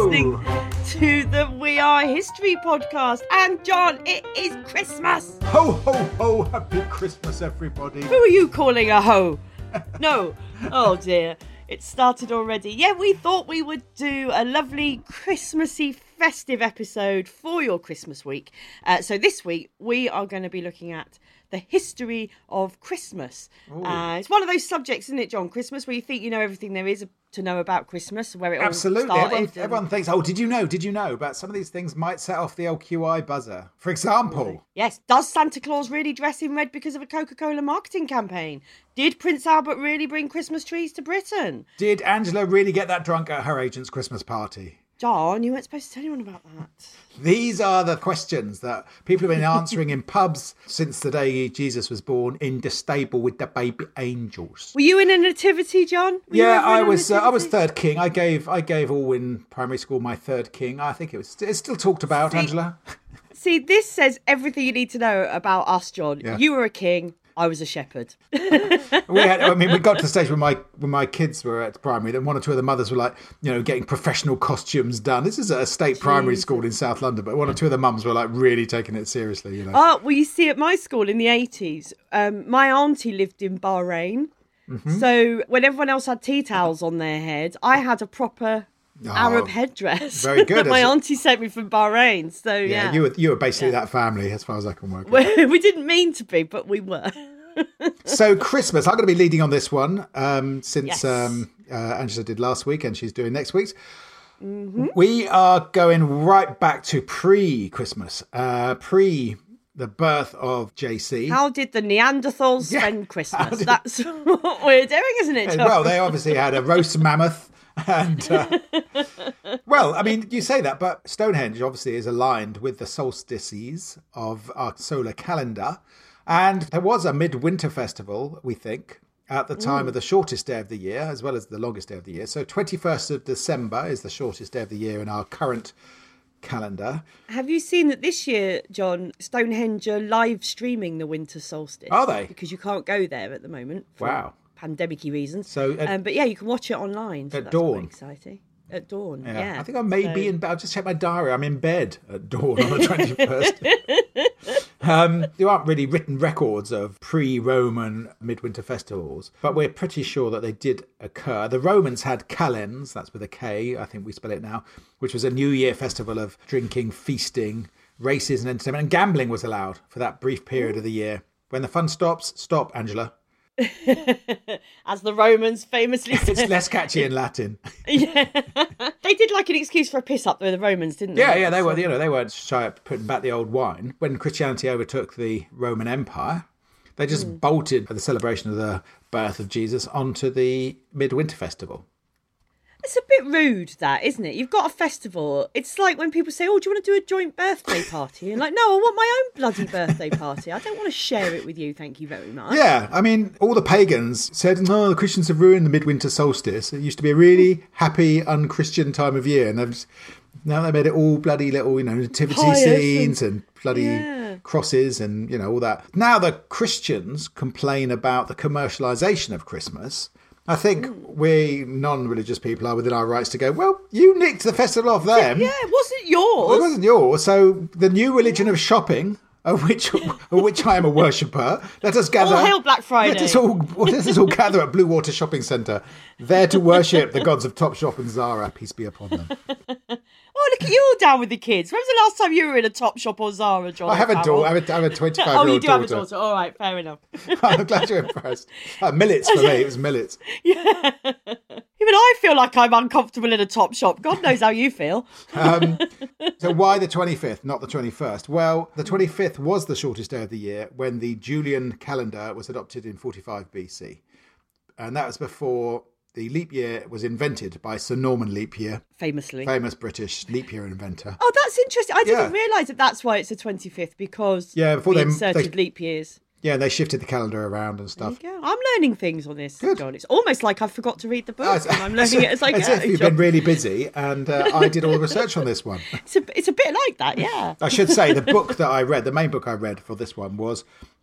listening to the We Are History podcast. And John, it is Christmas. Ho, ho, ho. Happy Christmas, everybody. Who are you calling a hoe? No. Oh, dear. It started already. Yeah, we thought we would do a lovely Christmassy festive episode for your Christmas week. So this week, we are going to be looking at the history of Christmas. It's one of those subjects, isn't it, John? Christmas, where you think you know everything there is to know about Christmas, where it all started. Everyone thinks, oh, did you know? But some of these things might set off the LQI buzzer. For example. Yes. Does Santa Claus really dress in red because of a Coca-Cola marketing campaign? Did Prince Albert really bring Christmas trees to Britain? Did Angela really get that drunk at her agent's Christmas party? John, you weren't supposed to tell anyone about that. These are the questions that people have been answering in pubs since the day Jesus was born, in the stable with the baby angels. Were you in a nativity, John? I was third king. I gave all in primary school my third king. I think it's still talked about, Angela. See, this says everything you need to know about us, John. Yeah. You were a king. I was a shepherd. We got to the stage when my kids were at primary, then one or two of the mothers were like, getting professional costumes done. This is a state primary school in South London, but one or two of the mums were like really taking it seriously. Oh, well, you see, at my school in the 80s, my auntie lived in Bahrain. Mm-hmm. So when everyone else had tea towels on their head, I had a proper Arab headdress. Very good. that my auntie sent me from Bahrain. So yeah. You were basically that family, as far as I can work. We didn't mean to be, but we were. So Christmas, I'm going to be leading on this one since Angela did last week and she's doing next week's. Mm-hmm. We are going right back to pre-Christmas, pre the birth of JC. How did the Neanderthals spend Christmas? That's what we're doing, isn't it, John? Well, they obviously had a roast mammoth. And, you say that, but Stonehenge obviously is aligned with the solstices of our solar calendar. And there was a midwinter festival, we think, at the time of the shortest day of the year, as well as the longest day of the year. So 21st of December is the shortest day of the year in our current calendar. Have you seen that this year, John, Stonehenge are live streaming the winter solstice? Are they? Because you can't go there at the moment. Wow. Pandemic-y reasons. So, but yeah, you can watch it online. So at dawn. Quite exciting. At dawn, yeah. I think I may be in bed. I'll just check my diary. I'm in bed at dawn on the 21st. There aren't really written records of pre-Roman midwinter festivals, but we're pretty sure that they did occur. The Romans had Calends, that's with a K, I think we spell it now, which was a New Year festival of drinking, feasting, races and entertainment. And gambling was allowed for that brief period of the year. When the fun stops, stop, Angela. As the Romans famously said. It's less catchy in Latin. Yeah. They did like an excuse for a piss up, though, the Romans, didn't they? Yeah, they were. They weren't shy of putting back the old wine. When Christianity overtook the Roman Empire, they just bolted the celebration of the birth of Jesus onto the midwinter festival. It's a bit rude, that, isn't it? You've got a festival. It's like when people say, oh, do you want to do a joint birthday party? And like, no, I want my own bloody birthday party. I don't want to share it with you, thank you very much. Yeah, all the pagans said, no, the Christians have ruined the midwinter solstice. It used to be a really happy, un-Christian time of year. And now they made it all bloody little, nativity scenes and bloody crosses and, all that. Now the Christians complain about the commercialisation of Christmas. I think we non-religious people are within our rights to go, well, you nicked the festival off them. Yeah, it wasn't yours. Well, it wasn't yours. So the new religion of shopping, of which I am a worshipper, let us gather. All hail Black Friday. Let us all gather at Blue Water Shopping Centre, there to worship the gods of Topshop and Zara. Peace be upon them. Oh, look at you all down with the kids. When was the last time you were in a Topshop or Zara, John? I have a daughter. I have a 25-year-old daughter. Oh, you do have a daughter. All right, fair enough. I'm glad you're impressed. Millets for me. It was millets. Yeah. Even I feel like I'm uncomfortable in a Topshop. God knows how you feel. So why the 25th, not the 21st? Well, the 25th was the shortest day of the year when the Julian calendar was adopted in 45 BC. And that was before the leap year was invented by Sir Norman Leap Year. Famous British leap year inventor. Oh, that's interesting. I didn't realise that's why it's the 25th, because before they inserted leap years. Yeah, they shifted the calendar around and stuff. There you go. I'm learning things on this, John. It's almost like I forgot to read the book and I'm learning it as I go. As if you've been really busy and I did all the research on this one. It's a bit like that, yeah. I should say the book that I read, the main book I read for this one was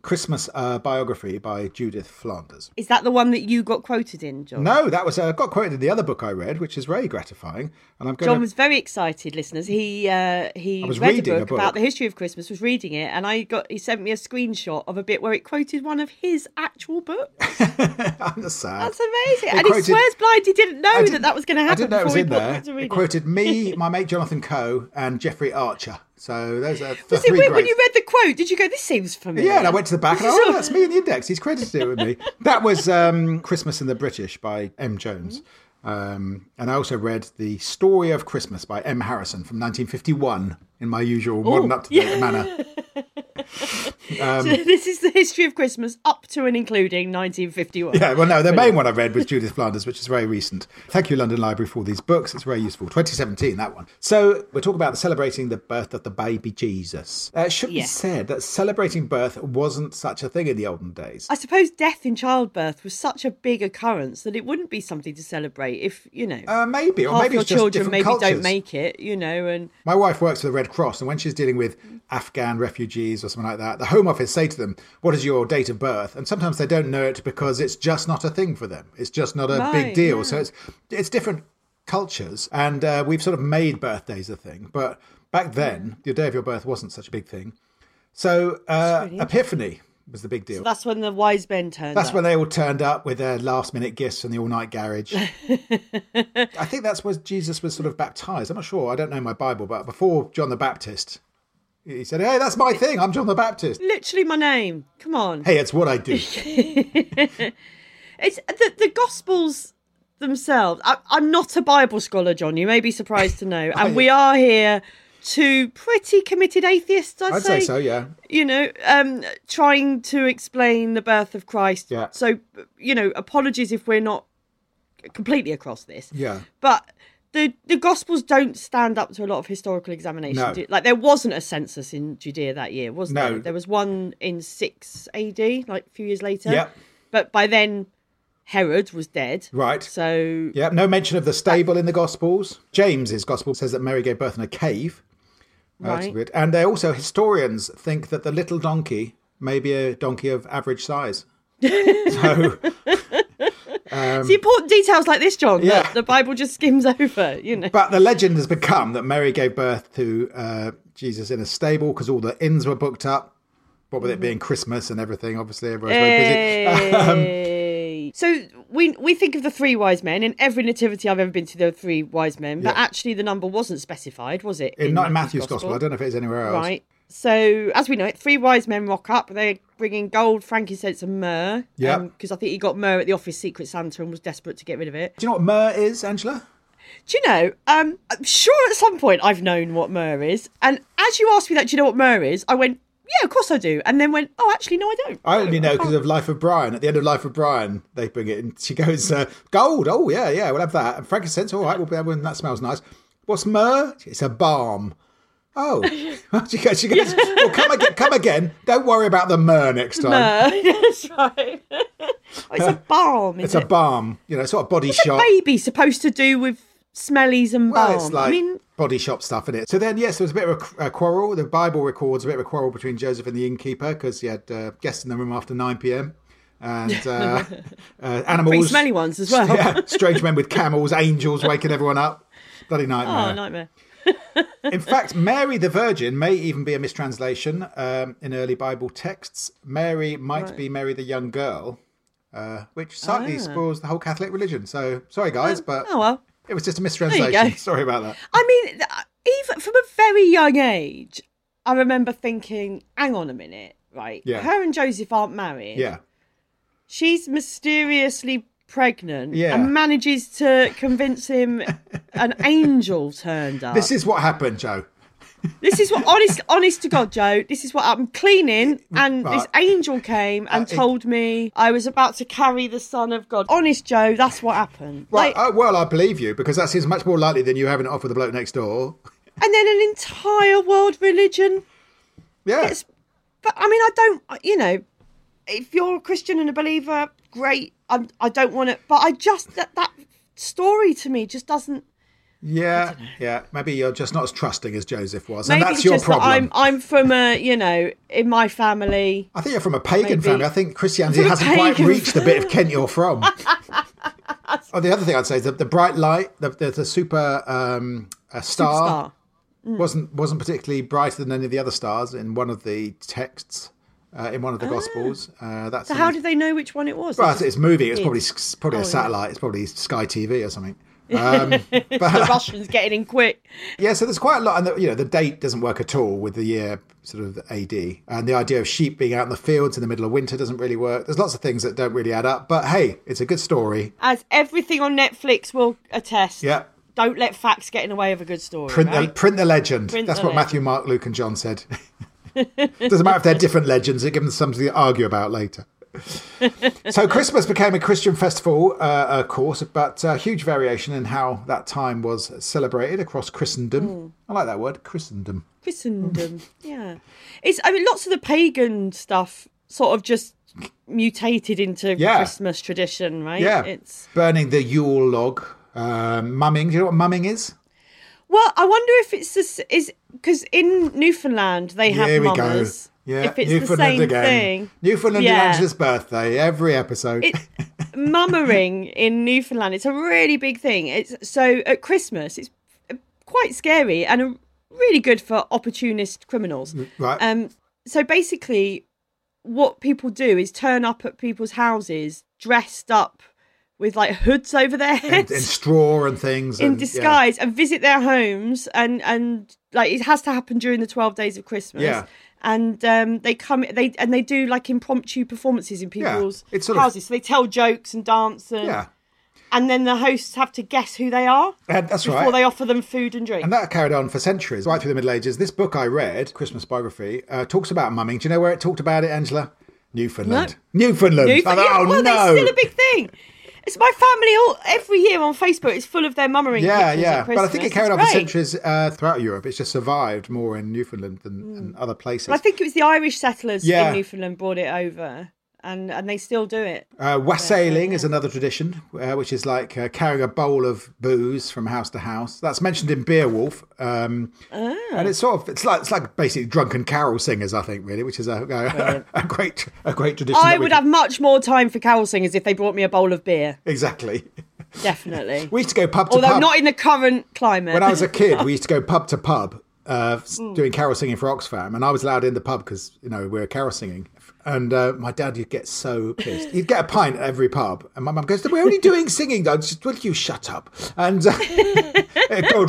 Christmas biography by Judith Flanders. Is that the one that you got quoted in, John? No, that was got quoted in the other book I read, which is very gratifying. And I'm going. John was very excited, listeners. He read a book about the history of Christmas, was reading it, and he sent me a screenshot of a bit where it quoted one of his actual books. I'm just sad. That's amazing. He swears blind he didn't know that was going to happen. I didn't know it was in there. It quoted me, my mate Jonathan Coe, and Jeffrey Archer. So those are the was three it weird greats. when you read the quote? Did you go, this seems familiar? Yeah, and I went to the back and that's me in the index. He's credited it with me. That was Christmas in the British by M. Jones. And I also read The Story of Christmas by M. Harrison from 1951 in my usual modern up-to-date manner. So this is the history of Christmas up to and including 1951. Yeah, well, no, the main one I read was Judith Flanders, which is very recent. Thank you, London Library, for all these books. It's very useful. 2017, that one. So we're talking about celebrating the birth of the baby Jesus. It should be said that celebrating birth wasn't such a thing in the olden days. I suppose death in childbirth was such a big occurrence that it wouldn't be something to celebrate if, maybe, or half maybe your it's just children different maybe cultures. don't make it, and My wife works for the Red Cross, and when she's dealing with Afghan refugees or something like that, the Home Office say to them, what is your date of birth? And sometimes they don't know it because it's just not a thing for them. It's just not a big deal. Yeah. So it's different cultures, and we've sort of made birthdays a thing. But back then, your day of your birth wasn't such a big thing. So Epiphany was the big deal. So that's when the wise men turned up. That's when they all turned up with their last-minute gifts from the all-night garage. I think that's where Jesus was sort of baptised. I'm not sure. I don't know my Bible, but before John the Baptist, he said, hey, that's my thing. I'm John the Baptist. Literally my name. Come on. Hey, it's what I do. It's the Gospels themselves. I'm not a Bible scholar, John. You may be surprised to know. And we are here two pretty committed atheists, I'd say. I'd say so, yeah. Trying to explain the birth of Christ. Yeah. So, apologies if we're not completely across this. Yeah. But the Gospels don't stand up to a lot of historical examination. No. Like, there wasn't a census in Judea that year, was there? No. There was one in 6 AD, like a few years later. Yeah. But by then, Herod was dead. Right. So... Yeah, no mention of the stable in the Gospels. James's Gospel says that Mary gave birth in a cave. That's weird. And historians think that the little donkey may be a donkey of average size. So... it's the important details like this, John, that the Bible just skims over, But the legend has become that Mary gave birth to Jesus in a stable because all the inns were booked up. What with it being Christmas and everything, obviously everyone's very busy. So we think of the 3 wise men. In every nativity I've ever been to, there were 3 wise men. But actually the number wasn't specified, was it? Not in Matthew's Gospel. I don't know if it is anywhere else. Right. So, as we know it, 3 wise men rock up. They're bringing gold, frankincense and myrrh. Yeah. Because I think he got myrrh at the office Secret Santa and was desperate to get rid of it. Do you know what myrrh is, Angela? Do you know, I'm sure at some point I've known what myrrh is. And as you asked me that, do you know what myrrh is? I went, yeah, of course I do. And then went, oh, actually, no, I don't. I only know because of Life of Brian. At the end of Life of Brian, they bring it and she goes, gold, oh, yeah, we'll have that. And frankincense, all right, that smells nice. What's myrrh? It's a balm. Oh, she goes, well, come again. Don't worry about the myrrh next time. Myrrh, that's right. It's a balm, It's a balm, sort of body shop. What's a baby supposed to do with smellies and balm? Well, it's like body shop stuff, isn't it? So then, yes, there was a bit of a quarrel. The Bible records a bit of a quarrel between Joseph and the innkeeper because he had guests in the room after 9 p.m. And animals. Pretty smelly ones as well. Yeah, strange men with camels, angels waking everyone up. Bloody nightmare. Oh, nightmare. In fact, Mary the Virgin may even be a mistranslation in early Bible texts. Mary might be Mary the young girl, which slightly spoils the whole Catholic religion. So, sorry guys, but it was just a mistranslation. Sorry about that. I mean, even from a very young age, I remember thinking, hang on a minute, right? Yeah. Her and Joseph aren't married. Yeah. She's mysteriously pregnant and manages to convince him an angel turned up. This is what happened, Joe. This is what, honest to God, Joe, this is what I'm cleaning and this angel came and told me I was about to carry the Son of God. Honest, Joe, that's what happened. Well, I believe you because that seems much more likely than you having it off with the bloke next door. And then an entire world religion. Yeah. But I mean, I don't, if you're a Christian and a believer, great. I don't want to, but I just, that story to me just doesn't, Yeah. Maybe you're just not as trusting as Joseph was, Maybe and that's it's your just that problem. I'm from in my family. I think you're from a pagan Maybe. family. I think Christianity From a hasn't quite pagan reached the bit of Kent you're from. Oh, the other thing I'd say is that the bright light, the super star, wasn't particularly brighter than any of the other stars in one of the texts. In one of the Gospels. So how did they know which one it was? Well, it's moving. It's probably a satellite. It's probably Sky TV or something. But the Russians getting in quick. Yeah, so there's quite a lot, and the date doesn't work at all with the year sort of AD, and the idea of sheep being out in the fields in the middle of winter doesn't really work. There's lots of things that don't really add up, but hey, it's a good story. As everything on Netflix will attest. Yeah. Don't let facts get in the way of a good story. Print the legend. Print That's the what Matthew, Mark, Luke, and John said. Doesn't matter if they're different legends, it gives them something to argue about later. So Christmas became a Christian festival, of course, but a huge variation in how that time was celebrated across Christendom. I like that word, Christendom. Yeah. Lots of the pagan stuff sort of just mutated into Christmas tradition, right? Yeah. It's burning the Yule log, mumming. Do you know what mumming is? Well, I wonder if it's because in Newfoundland they have mummers. Yeah, if it's Newfoundland the same again. thing. Newfoundland and Angela's birthday, every episode. Mummering in Newfoundland, it's a really big thing. So at Christmas, it's quite scary and really good for opportunist criminals. Right. So basically, what people do is turn up at people's houses dressed up with like hoods over their heads, and straw and things, in disguise, and visit their homes, and like it has to happen during the 12 days of Christmas. Yeah. And they do like impromptu performances in people's houses. So they tell jokes and dance, and then the hosts have to guess who they are. That's before they offer them food and drink. And that carried on for centuries, right through the Middle Ages. This book I read, Christmas Biography, talks about mumming. Do you know where it talked about it, Angela? Newfoundland. No. Newfoundland. Well, no. It's still a big thing. It's my family every year on Facebook. It's full of their mummering pictures at Christmas. But I think it carried on for centuries throughout Europe. It's just survived more in Newfoundland than other places. But I think it was the Irish settlers in Newfoundland brought it over, and they still do it. Wassailing is another tradition, which is like carrying a bowl of booze from house to house. That's mentioned in Beowulf, and it's like basically drunken carol singers, I think, really, which is a great tradition. I would have much more time for carol singers if they brought me a bowl of beer. Exactly. Definitely. We used to go pub to pub. Although not in the current climate. When I was a kid, we used to go pub to pub doing carol singing for Oxfam, and I was allowed in the pub because we were carol singing. And my dad would get so pissed. He'd get a pint at every pub, and my mum goes, "We're only doing singing, Dad. Just will you shut up?" And it goes,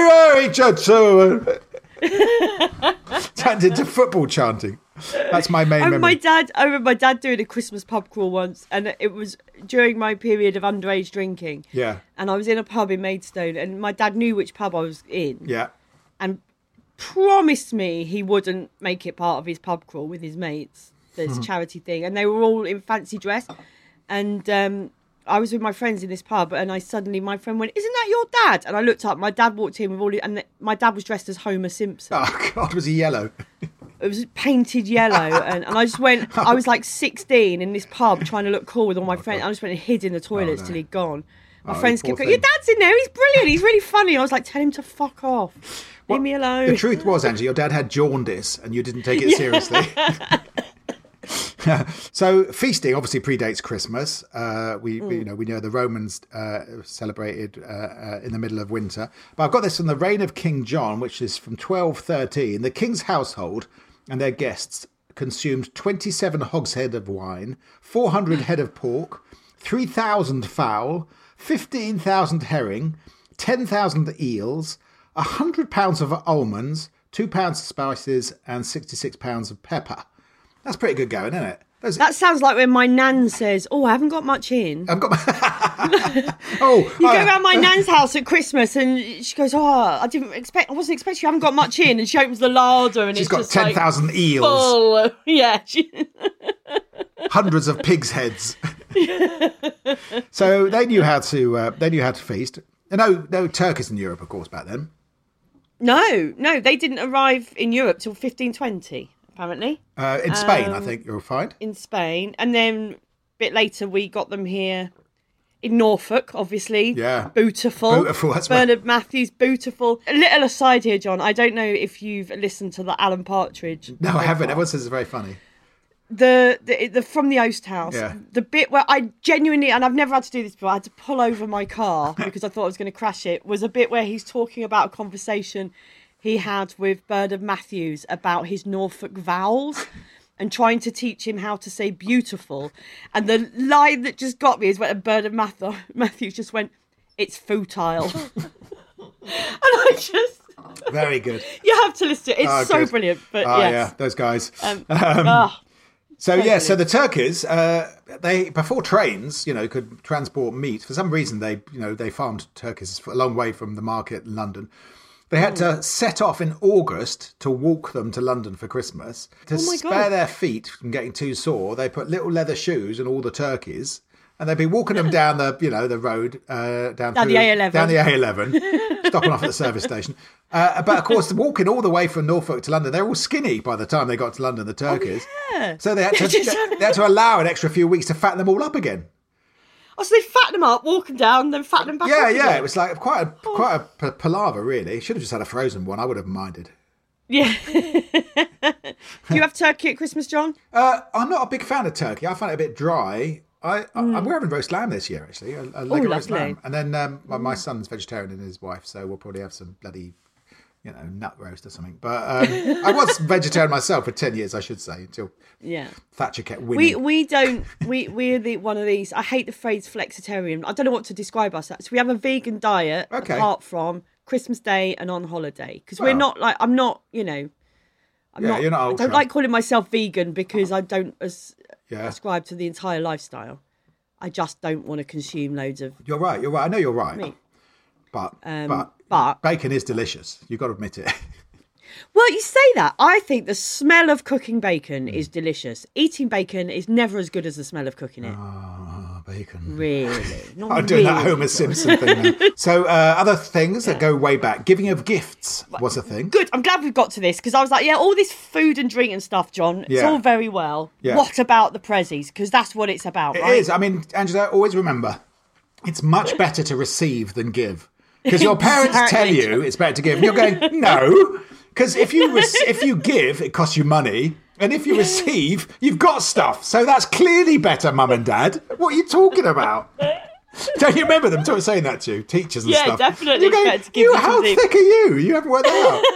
turned into football chanting. That's my main memory. I remember my dad doing a Christmas pub crawl once, and it was during my period of underage drinking. Yeah. And I was in a pub in Maidstone, and my dad knew which pub I was in. Yeah. And promised me he wouldn't make it part of his pub crawl with his mates. This charity thing, and they were all in fancy dress, and I was with my friends in this pub, and my friend went, "Isn't that your dad?" And I looked up, my dad walked in with my dad was dressed as Homer Simpson. Oh God, was he yellow? It was painted yellow, and I just went, I was like 16 in this pub trying to look cool with all my friends. I just went and hid in the toilets till he'd gone. My friends kept going, "Your dad's in there, he's brilliant, he's really funny." I was like, "Tell him to fuck off, leave me alone." The truth was, Angie, your dad had jaundice and you didn't take it seriously. So feasting obviously predates Christmas. We know the Romans celebrated in the middle of winter. But I've got this from the reign of King John, which is from 1213. The king's household and their guests consumed 27 hogshead of wine, 400 head of pork, 3,000 fowl, 15,000 herring, 10,000 eels, 100 pounds of almonds, 2 pounds of spices, and 66 pounds of pepper. That's pretty good going, isn't it? That sounds like when my nan says, "Oh, I haven't got much in." I've got. You go around my nan's house at Christmas, and she goes, "Oh, I wasn't expecting you haven't got much in." And she opens the larder, and she's it's got just 10,000 like eels. Full. Yeah, hundreds of pigs' heads. So they knew how to feast. No turkeys in Europe, of course, back then. No, they didn't arrive in Europe till 1520. Apparently. In Spain, I think you'll find. In Spain. And then a bit later we got them here in Norfolk, obviously. Yeah. Beautiful. Beautiful, that's right. Bernard Matthews, beautiful. A little aside here, John. I don't know if you've listened to the Alan Partridge. No, I haven't. podcast. Everyone says it's very funny. The from the Oast House, Yeah. the bit where I genuinely, and I've never had to do this before, I had to pull over my car because I thought I was going to crash it, was a bit where he's talking about a conversation he had with Bernard Matthews about his Norfolk vowels and trying to teach him how to say beautiful. And the line that just got me is when Bernard Matthews just went, "It's futile." And I just... Very good. You have to listen to it. It's so good. brilliant. But Yeah, yes. those guys. So So the turkeys, they before trains, could transport meat. For some reason, they farmed turkeys a long way from the market in London. They had to set off in August to walk them to London for Christmas. To spare their feet from getting too sore, they put little leather shoes on all the turkeys, and they'd be walking them down the road down the A11. down the A11, stopping off at the service station. But of course, walking all the way from Norfolk to London, they're all skinny by the time they got to London. The turkeys, so they had to allow an extra few weeks to fatten them all up again. Oh, so they fatten them up, walk them down, then fatten them back up Yeah. again. It was like quite a palaver, really. Should have just had a frozen one. I would have minded. Yeah. Do you have turkey at Christmas, John? I'm not a big fan of turkey. I find it a bit dry. We're having roast lamb this year, actually. A leg of roast lovely. lamb. And then my son's vegetarian and his wife, so we'll probably have some bloody, nut roast or something. But I was vegetarian myself for 10 years, I should say, until Thatcher kept winning. We're one of these, I hate the phrase flexitarian. I don't know what to describe us as. We have a vegan diet apart from Christmas Day and on holiday. Because we're not like, I'm not, you're not ultra. I don't like calling myself vegan because I don't ascribe to the entire lifestyle. I just don't want to consume loads of You're right. I know you're right. meat. But bacon is delicious. You've got to admit it. Well, you say that. I think the smell of cooking bacon is delicious. Eating bacon is never as good as the smell of cooking it. Oh, bacon. Really? Not I'm doing that really. Homer Simpson thing now. So other things that go way back. Giving of gifts was a thing. Good. I'm glad we've got to this because I was like, all this food and drink and stuff, John, it's all very well. Yeah. What about the prezzies? Because that's what it's about, It right? is. I mean, Angela, always remember, it's much better to receive than give. Because your parents tell you it's better to give. And you're going, no. Because if you give, it costs you money. And if you receive, you've got stuff. So that's clearly better, Mum and Dad. What are you talking about? Don't you remember them saying that to you? Teachers and stuff. Yeah, definitely. You're going, better to give than to how receive. thick are you? You haven't worked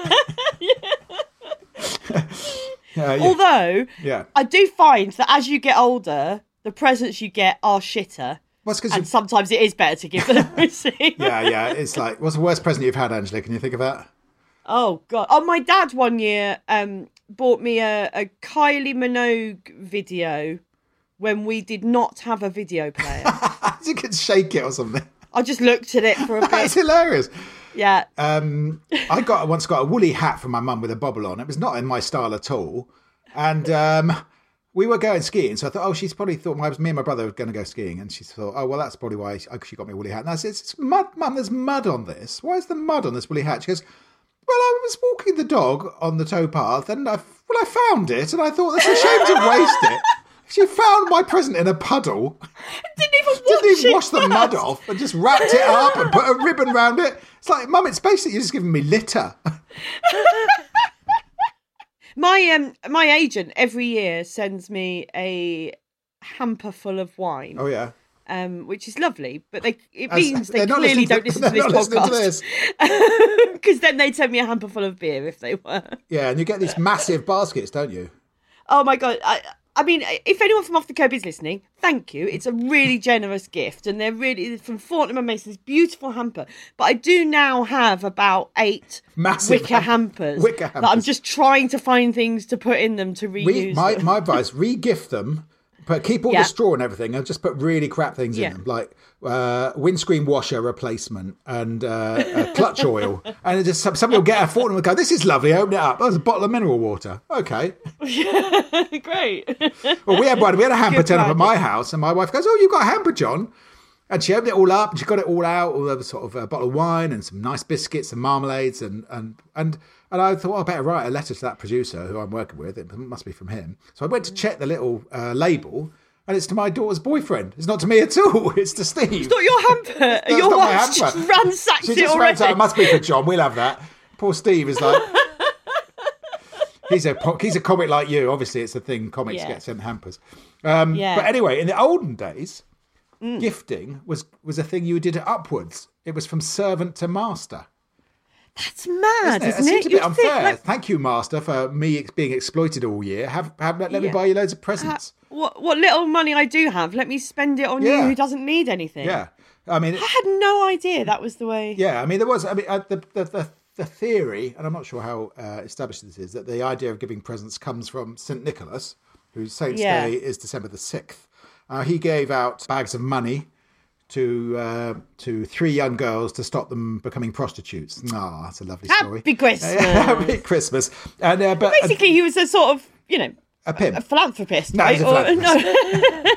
that out. Although, Yeah. I do find that as you get older, the presents you get are shitter. What's because And sometimes it is better to give than receive. yeah. It's like, what's the worst present you've had, Angela? Can you think of that? Oh, God. Oh, my dad one year bought me a Kylie Minogue video when we did not have a video player. You could shake it or something. I just looked at it for a That's bit. hilarious. Yeah. I once got a woolly hat from my mum with a bobble on. It was not in my style at all. And we were going skiing. So I thought, she's probably thought me and my brother were going to go skiing. And she thought, well, that's probably why she got me a woolly hat. And I said, it's mud, Mum, there's mud on this. Why is there mud on this woolly hat? She goes, well, I was walking the dog on the towpath and I found it. And I thought, that's a shame to waste it. She found my present in a puddle. Didn't even Wash the mud off and just wrapped it up and put a ribbon round it. It's like, Mum, it's basically you're just giving me litter. My agent every year sends me a hamper full of wine. Oh, yeah. Which is lovely, but it means they they're not clearly listening to- don't listen to they're this not listening to podcast. Because then they'd send me a hamper full of beer if they were. Yeah, and you get these massive baskets, don't you? Oh my God. I mean, if anyone from Off the Curb is listening, thank you. It's a really generous gift. And they're really from Fortnum & Mason's beautiful hamper. But I do now have about 8 Massive wicker hampers. wicker That I'm hampers. just trying to find things to put in them to reuse them. My advice, re-gift them, but keep all the straw and everything and just put really crap things in them, like windscreen washer replacement and clutch oil. And it just somebody will get a Fortnum and go, this is lovely, open it up. Oh, there's a bottle of mineral water. Okay. Great. Well, we had a hamper Good turn up plan. at my house, and my wife goes, "Oh, you got a hamper, John?" And she opened it all up, and she got it all out, all the sort of a bottle of wine and some nice biscuits and marmalades, and I thought, I better write a letter to that producer who I'm working with. It must be from him. So I went to check the little label, And it's to my daughter's boyfriend. It's not to me at all. It's to Steve. It's not your hamper. It's Your not my wife hamper. just ransacked She it just already. it must be for John. We'll have that. Poor Steve is like... He's a comic like you. Obviously, it's a thing. Comics get sent hampers. But anyway, in the olden days, gifting was a thing you did upwards. It was from servant to master. That's mad, isn't it? It seems a bit You'd think, unfair. Thank you, master, for me being exploited all year. Let me buy you loads of presents. What little money I do have, let me spend it on you who doesn't need anything. Yeah. I mean... I had no idea that was the way... Yeah, I mean, there was... I mean, the theory, and I'm not sure how established this is, that the idea of giving presents comes from St. Nicholas, whose Saint's Day is December the 6th. He gave out bags of money to 3 young girls to stop them becoming prostitutes. That's a lovely story. Happy Christmas. Happy Christmas. And but basically, he was a sort of, a pimp, a philanthropist. No, right? he's a philanthropist.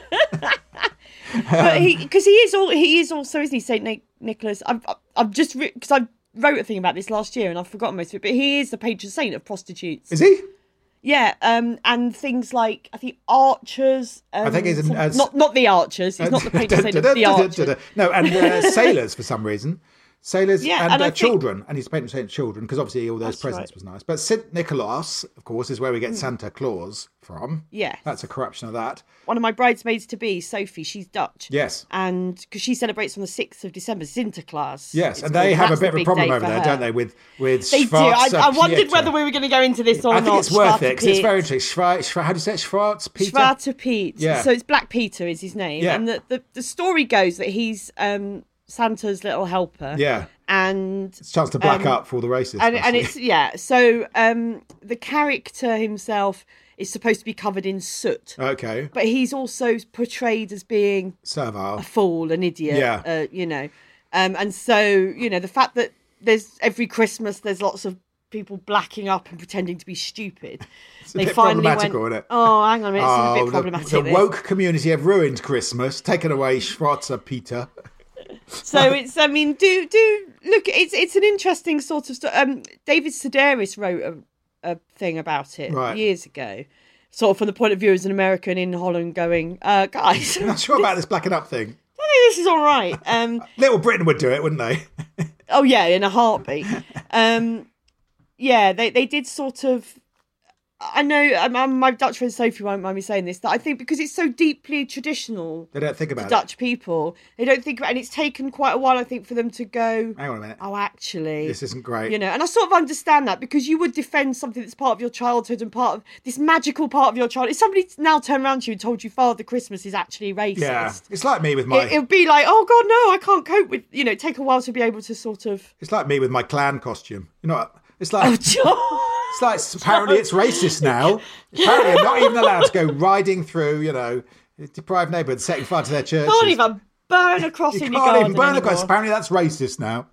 But because he is also, isn't he, Saint Nicholas? I've just because I wrote a thing about this last year and I've forgotten most of it. But he is the patron saint of prostitutes. Is he? Yeah, and things like, I think, archers. I think he's not the archers. He's not the patron saint of the archers. No, and sailors for some reason. Sailors and children. And he's the patron saint of children because obviously all those presents was nice. But St. Nicholas, of course, is where we get Santa Claus from. Yeah. That's a corruption of that. One of my bridesmaids-to-be, Sophie, she's Dutch. Yes. And because she celebrates on the 6th of December, Sinterklaas. Yes, and they have a bit of a problem over there, don't they, with they do. I wondered whether we were going to go into this or not. I think it's worth it, because it's very interesting. How do you say it? Schwarz Peter? Schwarzer Pete. Yeah. So it's Black Peter is his name. Yeah. And the story goes that he's Santa's little helper. Yeah. And it's a chance to black up for all the racists. And it's, so the character himself is supposed to be covered in soot. Okay. But he's also portrayed as being servile, a fool, an idiot. Yeah. And so, the fact that every Christmas there's lots of people blacking up and pretending to be stupid. It's a bit problematical, isn't it? Oh, hang on a minute, it's a bit problematic. The woke community have ruined Christmas, taken away Schwarzer Peter. So it's, I mean, do look, it's an interesting sort of story. David Sedaris wrote a thing about it years ago, sort of from the point of view as an American in Holland going, guys. I'm not sure about this blacking up thing. I think this is all right. Little Britain would do it, wouldn't they? Oh, yeah, in a heartbeat. Yeah, they did sort of... I know my Dutch friend Sophie won't mind me saying this, that I think because it's so deeply traditional, they don't think about Dutch people. They don't think about it, and it's taken quite a while, I think, for them to go, hang on a minute. Oh, actually, this isn't great. And I sort of understand that because you would defend something that's part of your childhood and part of this magical part of your childhood. If somebody now turned around to you and told you Father Christmas is actually racist, yeah, it's like me with my. It would be like, oh God, no, I can't cope with. It'd take a while to be able to sort of. It's like me with my clan costume. It's like. Oh, John. It's like, apparently it's racist now. Apparently I'm not even allowed to go riding through, deprived neighbourhoods, setting fire to their churches. You can't even burn a cross in your garden. You can't even burn a cross. Apparently that's racist now.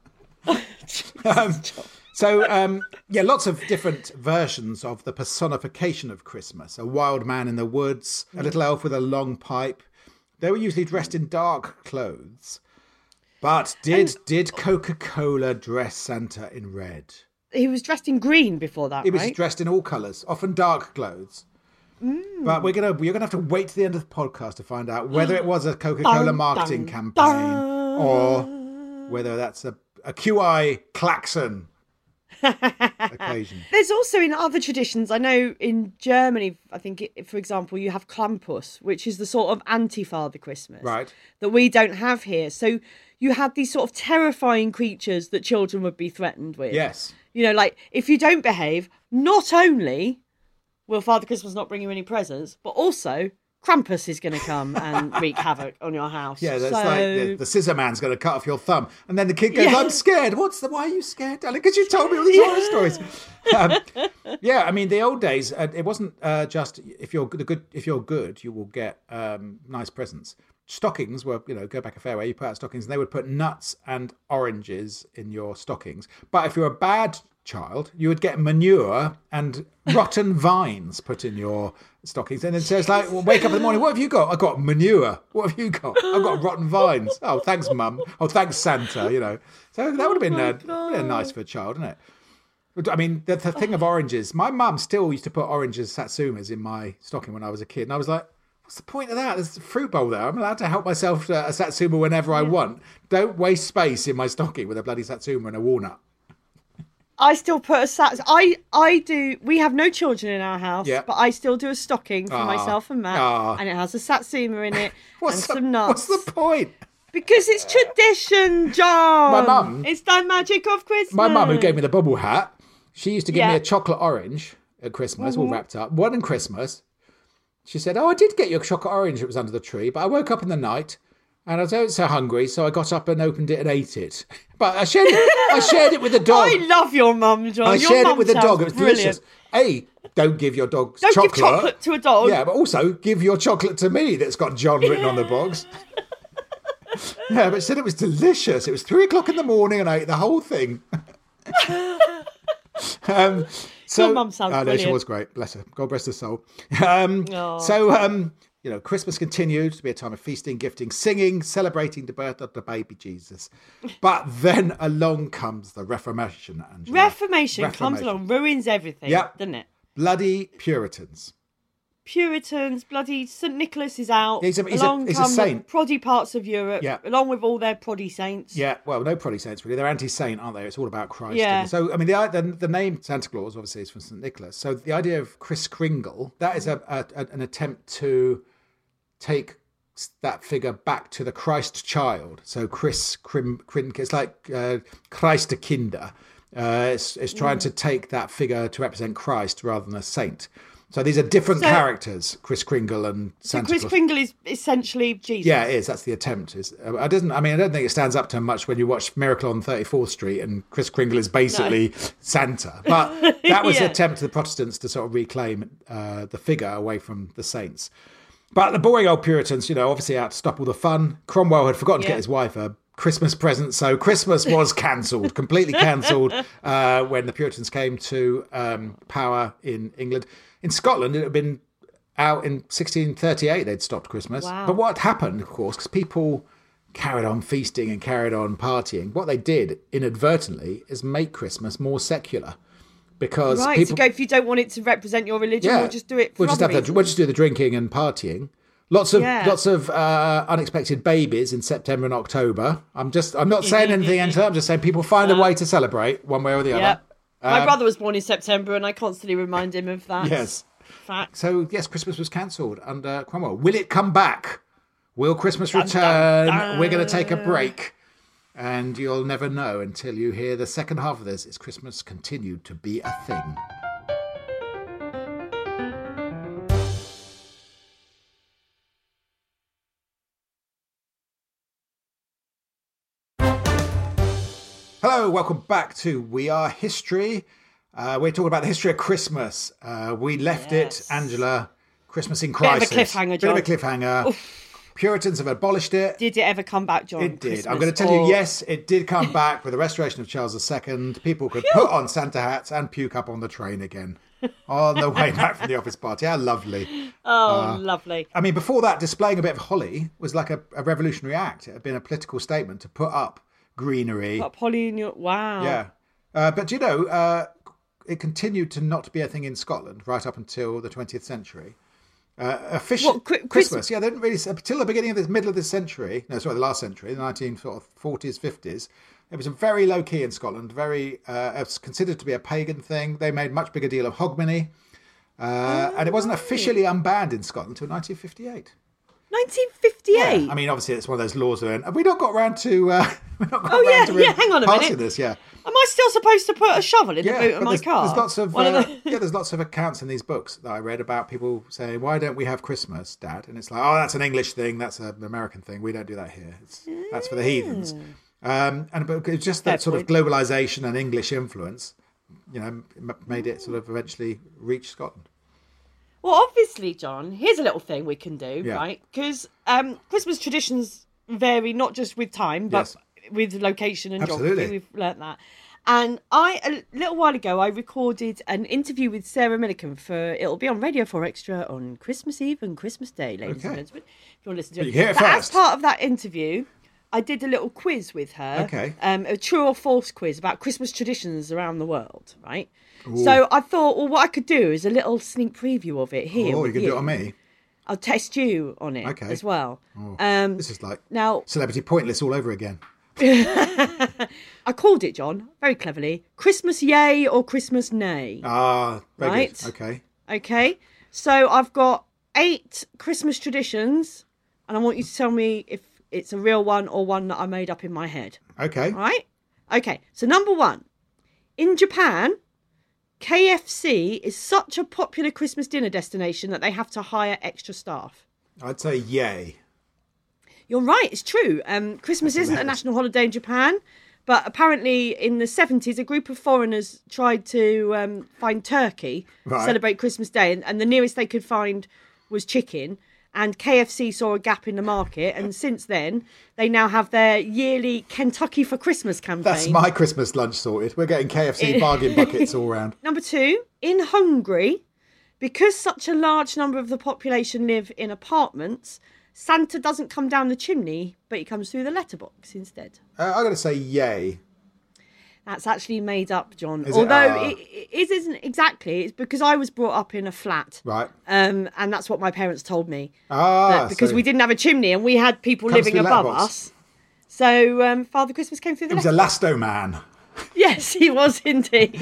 Lots of different versions of the personification of Christmas. A wild man in the woods, a little elf with a long pipe. They were usually dressed in dark clothes. But did Coca-Cola dress Santa in red? He was dressed in green before that, He was dressed in all colours, often dark clothes. But you're gonna have to wait to the end of the podcast to find out whether it was a Coca-Cola marketing campaign or whether that's a QI klaxon occasion. There's also in other traditions, I know in Germany, I think, for example, you have Krampus, which is the sort of anti-Father Christmas that we don't have here. So you had these sort of terrifying creatures that children would be threatened with. Yes. Like, if you don't behave, not only will Father Christmas not bring you any presents, but also Krampus is going to come and wreak havoc on your house. Yeah, that's like the scissor man's going to cut off your thumb. And then the kid goes, I'm scared. Why are you scared, darling? Because you told me all these horror stories. I mean, the old days, it wasn't just if you're good, you will get nice presents. Stockings were, go back a fair way, you put out stockings, and they would put nuts and oranges in your stockings. But if you're a bad child, you would get manure and rotten vines put in your stockings. And it says, wake up in the morning, what have you got? I've got manure. What have you got? I've got rotten vines. Oh, thanks, Mum. Oh, thanks, Santa, So that would have been nice for a child, isn't it? I mean, the thing of oranges, my mum still used to put oranges, satsumas, in my stocking when I was a kid. And I was like, What's the point of that? There's a fruit bowl there. I'm allowed to help myself to a satsuma whenever I want. Don't waste space in my stocking with a bloody satsuma and a walnut. I still put a I do. We have no children in our house, but I still do a stocking for myself and Matt, and it has a satsuma in it and some nuts. What's the point? Because it's tradition, John. My mum. It's the magic of Christmas. My mum, who gave me the bubble hat, she used to give me a chocolate orange at Christmas, all wrapped up. One in Christmas. She said, "Oh, I did get you a chocolate orange. It was under the tree, but I woke up in the night." And I was so hungry, so I got up and opened it and ate it. But I shared it with the dog. I love your mum, John. I shared it with the dog. It was delicious. Don't give your dog chocolate. Don't give chocolate to a dog. Yeah, but also give your chocolate to me that's got John written on the box. Yeah, but she said it was delicious. It was 3:00 in the morning and I ate the whole thing. Your mum sounds brilliant. She was great. Bless her. God rest her soul. Christmas continued to be a time of feasting, gifting, singing, celebrating the birth of the baby Jesus. But then along comes the Reformation, Angela. Reformation comes along, ruins everything, doesn't it? Bloody Puritans. Puritans, bloody St. Nicholas is out. He's a saint. The proddy parts of Europe, along with all their proddy saints. Yeah, well, no proddy saints really. They're anti-saint, aren't they? It's all about Christ. Yeah. So, I mean, the name Santa Claus obviously is from St. Nicholas. So the idea of Kris Kringle, that is an attempt to take that figure back to the Christ child. So Kris Kringle, it's like Christ Kinder. It's trying to take that figure to represent Christ rather than a saint. So these are different characters, Kris Kringle and Santa Claus. Kris Kringle is essentially Jesus. Yeah, it is. That's the attempt. I don't think it stands up to him much when you watch Miracle on 34th Street and Kris Kringle is basically Santa. But that was an attempt of the Protestants to sort of reclaim the figure away from the saints. But the boring old Puritans, obviously out to stop all the fun. Cromwell had forgotten to get his wife a Christmas present, so Christmas was cancelled, completely cancelled when the Puritans came to power in England. In Scotland, it had been out in 1638 they'd stopped Christmas. Wow. But what happened, of course, because people carried on feasting and carried on partying, what they did inadvertently is make Christmas more secular. Because people, so if you don't want it to represent your religion, we'll just do it for we'll just do the drinking and partying. Lots of unexpected babies in September and October. I'm not saying anything, Angela. I'm just saying people find a way to celebrate one way or the other. My brother was born in September, and I constantly remind him of that. Yes. Fact. So yes, Christmas was cancelled under Cromwell. Will it come back? Will Christmas return? We're going to take a break. And you'll never know until you hear the second half of this. Is Christmas continued to be a thing? Hello, welcome back to We Are History. We're talking about the history of Christmas. We left it, Angela, Christmas in crisis. Bit of a cliffhanger, John. Puritans have abolished it. Did it ever come back, John? It did. Christmas? I'm going to tell you, yes, it did come back with the restoration of Charles II. People could put on Santa hats and puke up on the train again on the way back from the office party. How lovely. Lovely. I mean, before that, displaying a bit of holly was like a revolutionary act. It had been a political statement to put up greenery. Put holly in your... Wow. Yeah. But, it continued to not be a thing in Scotland right up until the 20th century. Christmas, they didn't really, until the beginning of the middle of this century, the last century, the 1940s, 50s, it was very low key in Scotland, it was considered to be a pagan thing. They made much bigger deal of Hogmanay, and it wasn't officially unbanned in Scotland until 1958. 1958? Yeah. I mean, obviously, it's one of those laws that we not got around to. Hang on a minute. This, Am I still supposed to put a shovel in the boot of my car? There's lots of accounts in these books that I read about people saying, "Why don't we have Christmas, Dad?" And it's like, "Oh, that's an English thing. That's an American thing. We don't do that here. That's for the heathens." And it's just that sort of globalization and English influence, made it sort of eventually reach Scotland. Well, obviously, John, here's a little thing we can do, right? Because Christmas traditions vary not just with time, but with location and geography. We've learnt that. And a little while ago, I recorded an interview with Sarah Millican it'll be on Radio 4 Extra on Christmas Eve and Christmas Day, ladies and gentlemen. If you want to listen to it. You hear it but first. As part of that interview, I did a little quiz with her. Okay. A true or false quiz about Christmas traditions around the world, right? Ooh. So I thought, well, what I could do is a little sneak preview of it here. Oh, you can do it on me. I'll test you on it Okay. as well. This is like Now, Celebrity Pointless all over again. I called it, John, very cleverly, Christmas yay or Christmas nay. Ah, very Right. good. Okay. Okay, so I've got 8 Christmas traditions, and I want you to tell me if it's a real one or one that I made up in my head. Okay. All right? Okay, so number 1. In Japan, KFC is such a popular Christmas dinner destination that they have to hire extra staff. I'd say yay. You're right, it's true. Christmas isn't a hilarious. national holiday in Japan, but apparently in the 70s, a group of foreigners tried to find turkey to Right. celebrate Christmas Day, and the nearest they could find was chicken. And KFC saw a gap in the market, and since then, they now have their yearly Kentucky for Christmas campaign. That's my Christmas lunch sorted. We're getting KFC bargain buckets all round. Number 2, in Hungary, because such a large number of the population live in apartments, Santa doesn't come down the chimney, but he comes through the letterbox instead. I'm going to say yay. That's actually made up, John. Is it? Although Ah. it isn't exactly. It's because I was brought up in a flat. Right. And that's what my parents told me. Ah, Because so we didn't have a chimney and we had people Comes living through above letterbox. us. So Father Christmas came through the it was a letterbox. Lasto man. Yes, he was indeed.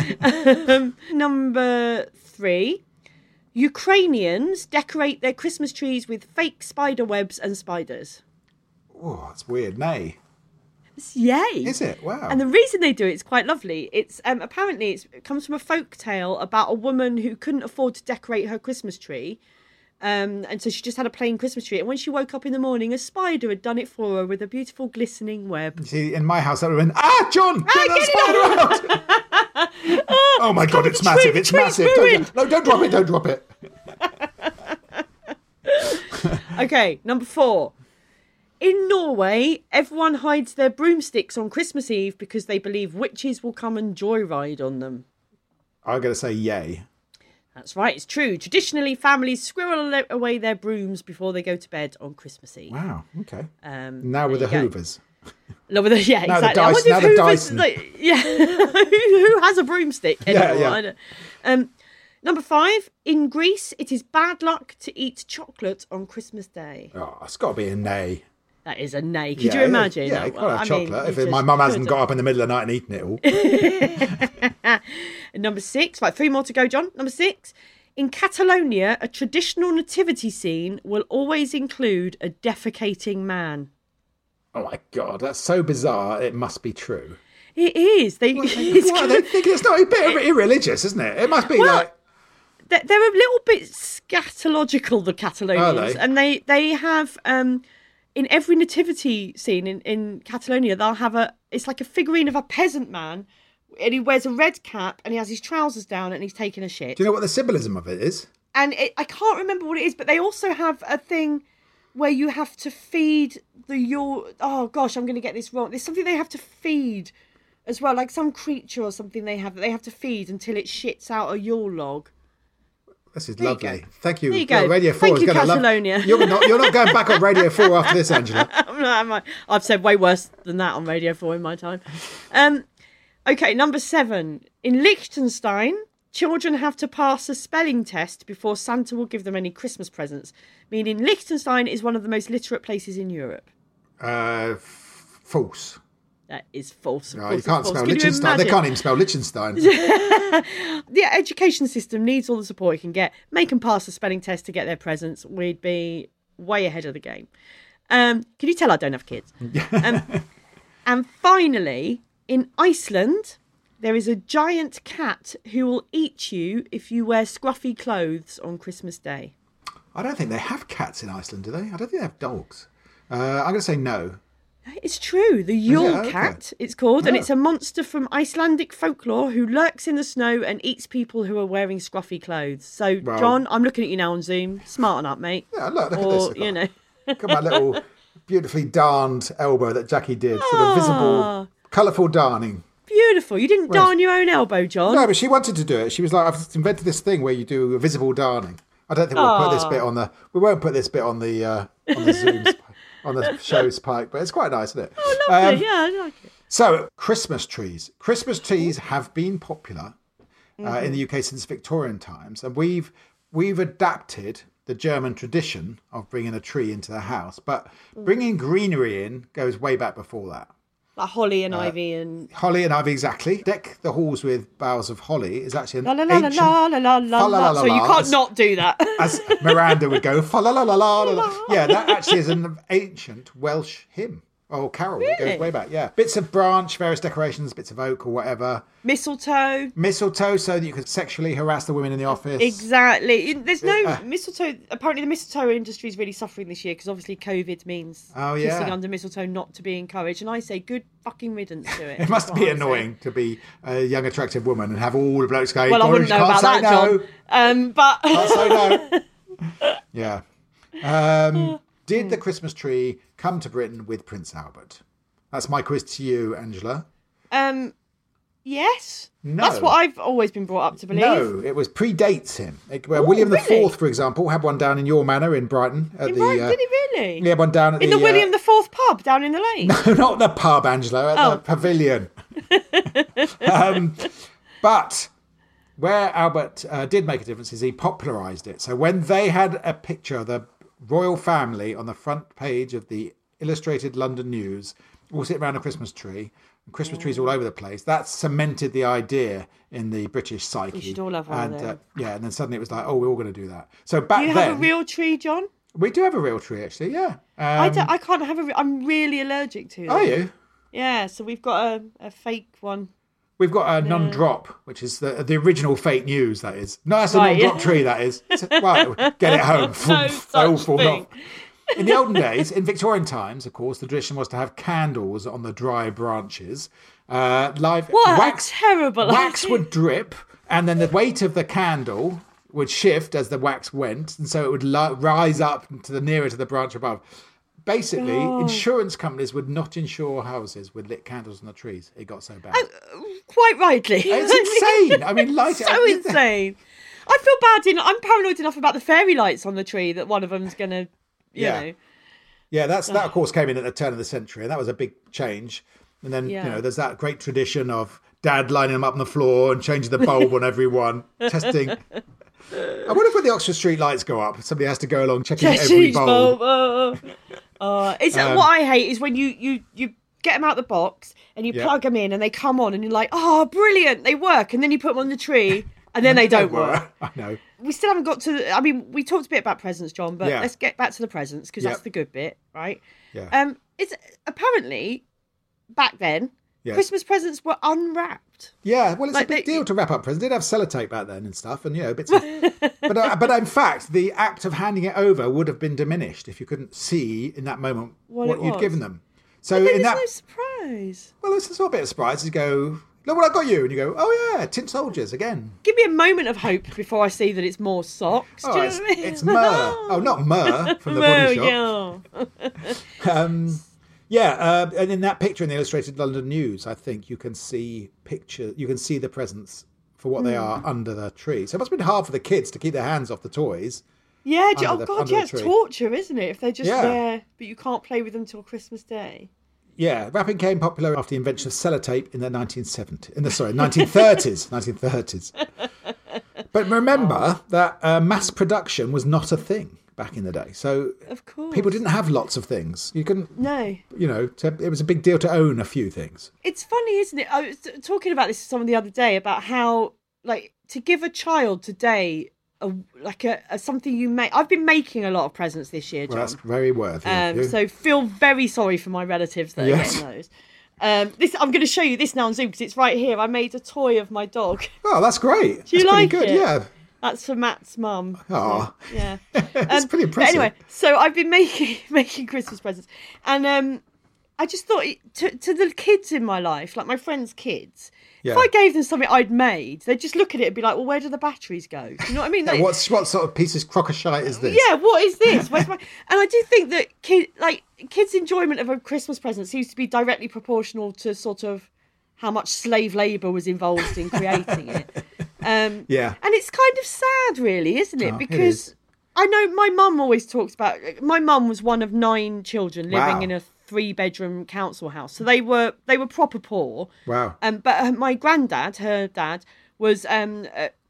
Number 3. Ukrainians decorate their Christmas trees with fake spider webs and spiders. Oh, that's weird. Nay. It's yay. Is it? Wow. And the reason they do it is quite lovely. It's apparently it comes from a folk tale about a woman who couldn't afford to decorate her Christmas tree. And so she just had a plain Christmas tree. And when she woke up in the morning, a spider had done it for her with a beautiful glistening web. See, in my house, I would have been, John, get that spider out. Oh my God, it's the massive. tree, It's the tree's massive. ruined. Don't drop it. Don't drop it. Okay, number 4. In Norway, everyone hides their broomsticks on Christmas Eve because they believe witches will come and joyride on them. I'm going to say yay. That's right, it's true. Traditionally, families squirrel away their brooms before they go to bed on Christmas Eve. Wow. Okay. Um, Now with the there you go. Hoovers. No, with the, yeah, Now the exactly. I Dyson- wonder now if the Hoover's, Dyson. like, yeah, who has a broomstick anymore? yeah. I don't. Number 5, in Greece, it is bad luck to eat chocolate on Christmas Day. Oh, it's got to be a nay. That is a nay. Could you imagine? Yeah, you can't have I mean, chocolate. you If my just mum hasn't couldn't. got up in the middle of the night and eaten it all. And number 6, right, 3 more to go, John. Number 6, in Catalonia, a traditional nativity scene will always include a defecating man. Oh my God, that's so bizarre. It must be true. It is. What, they think it's not a bit irreligious, isn't it? It must be Well, like... They're a little bit scatological, the Catalonians, Are they? and they have in every nativity scene in Catalonia, they'll have it's like a figurine of a peasant man, and he wears a red cap and he has his trousers down and he's taking a shit. Do you know what the symbolism of it is? And I can't remember what it is, but they also have a thing where you have to feed oh gosh, I'm going to get this wrong. There's something they have to feed as well, like some creature or something they have to feed until it shits out a Yule log. This is There you lovely. go. Thank you. There you go. Radio 4 Thank is you, going to love... Catalonia. You're not going back on Radio 4 after this, Angela. I've said way worse than that on Radio 4 in my time. Okay, number 7. In Liechtenstein, children have to pass a spelling test before Santa will give them any Christmas presents, meaning Liechtenstein is one of the most literate places in Europe. False. That is false. Of No, course you can't it's false. spell Can you Liechtenstein. They imagine? can't even spell Liechtenstein. The education system needs all the support it can get. Make them pass the spelling test to get their presents. We'd be way ahead of the game. Can you tell I don't have kids? And finally, in Iceland, there is a giant cat who will eat you if you wear scruffy clothes on Christmas Day. I don't think they have cats in Iceland, do they? I don't think they have dogs. I'm going to say no. It's true. The Yule Okay. cat, it's called, and Oh. it's a monster from Icelandic folklore who lurks in the snow and eats people who are wearing scruffy clothes. So, Well- John, I'm looking at you now on Zoom. Smarten up, mate. Yeah, look at Or, this. you know. Look at my little beautifully darned elbow that Jackie did. Sort of visible, colourful darning. Beautiful. You didn't darn your own elbow, John. No, but she wanted to do it. She was like, I've invented this thing where you do a visible darning. I don't think we'll put this bit on the... We won't put this bit on the Zoom's... on the show's pike, but it's quite nice, isn't it? Oh, lovely. Yeah, I like it. So, Christmas trees. Christmas trees have been popular in the UK since Victorian times, and we've we've adapted the German tradition of bringing a tree into the house, but bringing greenery in goes way back before that. Like holly and ivy and... Holly and ivy, exactly. Deck the halls with boughs of holly is actually an La la la ancient... la la la la la. So you can't not do that. As Miranda would go, fa la la la la la. Yeah, that actually is an ancient Welsh hymn. Oh, carol. It goes way back, yeah. Bits of branch, various decorations, bits of oak or whatever. Mistletoe. Mistletoe, so that you could sexually harass the women in the office. Exactly. There's no mistletoe. Apparently the mistletoe industry is really suffering this year because obviously COVID means kissing under mistletoe not to be encouraged. And I say good fucking riddance to it. It must be annoying to be a young, attractive woman and have all the blokes going, well, I wouldn't know about that, John. But... Can't say no. Yeah. Did the Christmas tree come to Britain with Prince Albert? That's my quiz to you, Angela. Yes. No. That's what I've always been brought up to believe. No, it predates him. William IV, for example, had one down in your manor in Brighton. Brighton, did he really? Yeah, one down at in the William IV pub down in the lane. No, not the pub, Angela, at the pavilion. But where Albert did make a difference is he popularised it. So when they had a picture of the royal family on the front page of the Illustrated London News, all sitting around a Christmas tree, and Christmas trees all over the place, that cemented the idea in the British psyche. We should all have one of them. And then suddenly it was like, oh, we're all going to do that. So back then... Do you have a real tree, John? We do have a real tree, actually, yeah. I can't have I'm really allergic to them. Are you? Yeah, so we've got a fake one. We've got a non-drop, which is the original fake news, that is. No, that's a non-drop tree, that is. Right, get it home. No such thing. In the olden days, in Victorian times, of course, the tradition was to have candles on the dry branches. What a terrible wax idea. would drip, and then the weight of the candle would shift as the wax went, and so it would rise up to the nearer to the branch above. Basically, insurance companies would not insure houses with lit candles on the trees. It got so bad. Quite rightly. It's insane. I mean, light it up. So insane. I feel bad. I'm paranoid enough about the fairy lights on the tree that one of them's going to, you know. Yeah, that of course came in at the turn of the century, and that was a big change. And then, there's that great tradition of Dad lining them up on the floor and changing the bulb on everyone, testing. I wonder if when the Oxford Street lights go up, somebody has to go along checking every bulb. What I hate is when you get them out the box and you plug them in and they come on and you're like, oh, brilliant, they work. And then you put them on the tree and then they don't work. I know. We still haven't got to... I mean, we talked a bit about presents, John, but let's get back to the presents because that's the good bit, right? Yeah. It's apparently, back then, Christmas presents were unwrapped. Yeah, well, it's a big deal to wrap up presents. They did have sellotape back then and stuff, and bits of... but in fact, the act of handing it over would have been diminished if you couldn't see in that moment what you'd given them. So but then there's no surprise. Well, there's a sort of bit of surprise. You go, look what I got you, and you go, oh yeah, tin soldiers again. Give me a moment of hope before I see that it's more socks. Oh, do you know what I mean? It's myrrh. Oh, not myrrh from the body shop. And in that picture in the Illustrated London News, I think you can see the presents for what they are under the tree. So it must have been hard for the kids to keep their hands off the toys. Yeah, it's torture, isn't it? If they're just there, but you can't play with them till Christmas Day. Yeah, wrapping became popular after the invention of sellotape in the 1930s. 1930s. But remember that mass production was not a thing back in the day. So of course, people didn't have lots of things. You couldn't... No. It was a big deal to own a few things. It's funny, isn't it? I was talking about this to someone the other day about how, to give a child today something you make. I've been making a lot of presents this year, John. Well, that's very worthy of you. So feel very sorry for my relatives that are getting those. I'm going to show you this now on Zoom because it's right here. I made a toy of my dog. Oh, that's great. Do you like pretty good, it? Yeah. That's for Matt's mum. Oh, so, yeah. It's pretty impressive. But anyway, so I've been making Christmas presents, and I just thought to the kids in my life, like my friends' kids, if I gave them something I'd made, they'd just look at it and be like, "Well, where do the batteries go?" Do you know what I mean? Like, what sort of piece of crocosite is this? Yeah, what is this? Where's my... And I do think that kids' enjoyment of a Christmas present seems to be directly proportional to sort of how much slave labour was involved in creating it. And it's kind of sad, really, isn't it? Because I know my mum always talks about... My mum was one of 9 children living in a 3-bedroom council house. So they were proper poor. Wow. But my granddad, her dad, was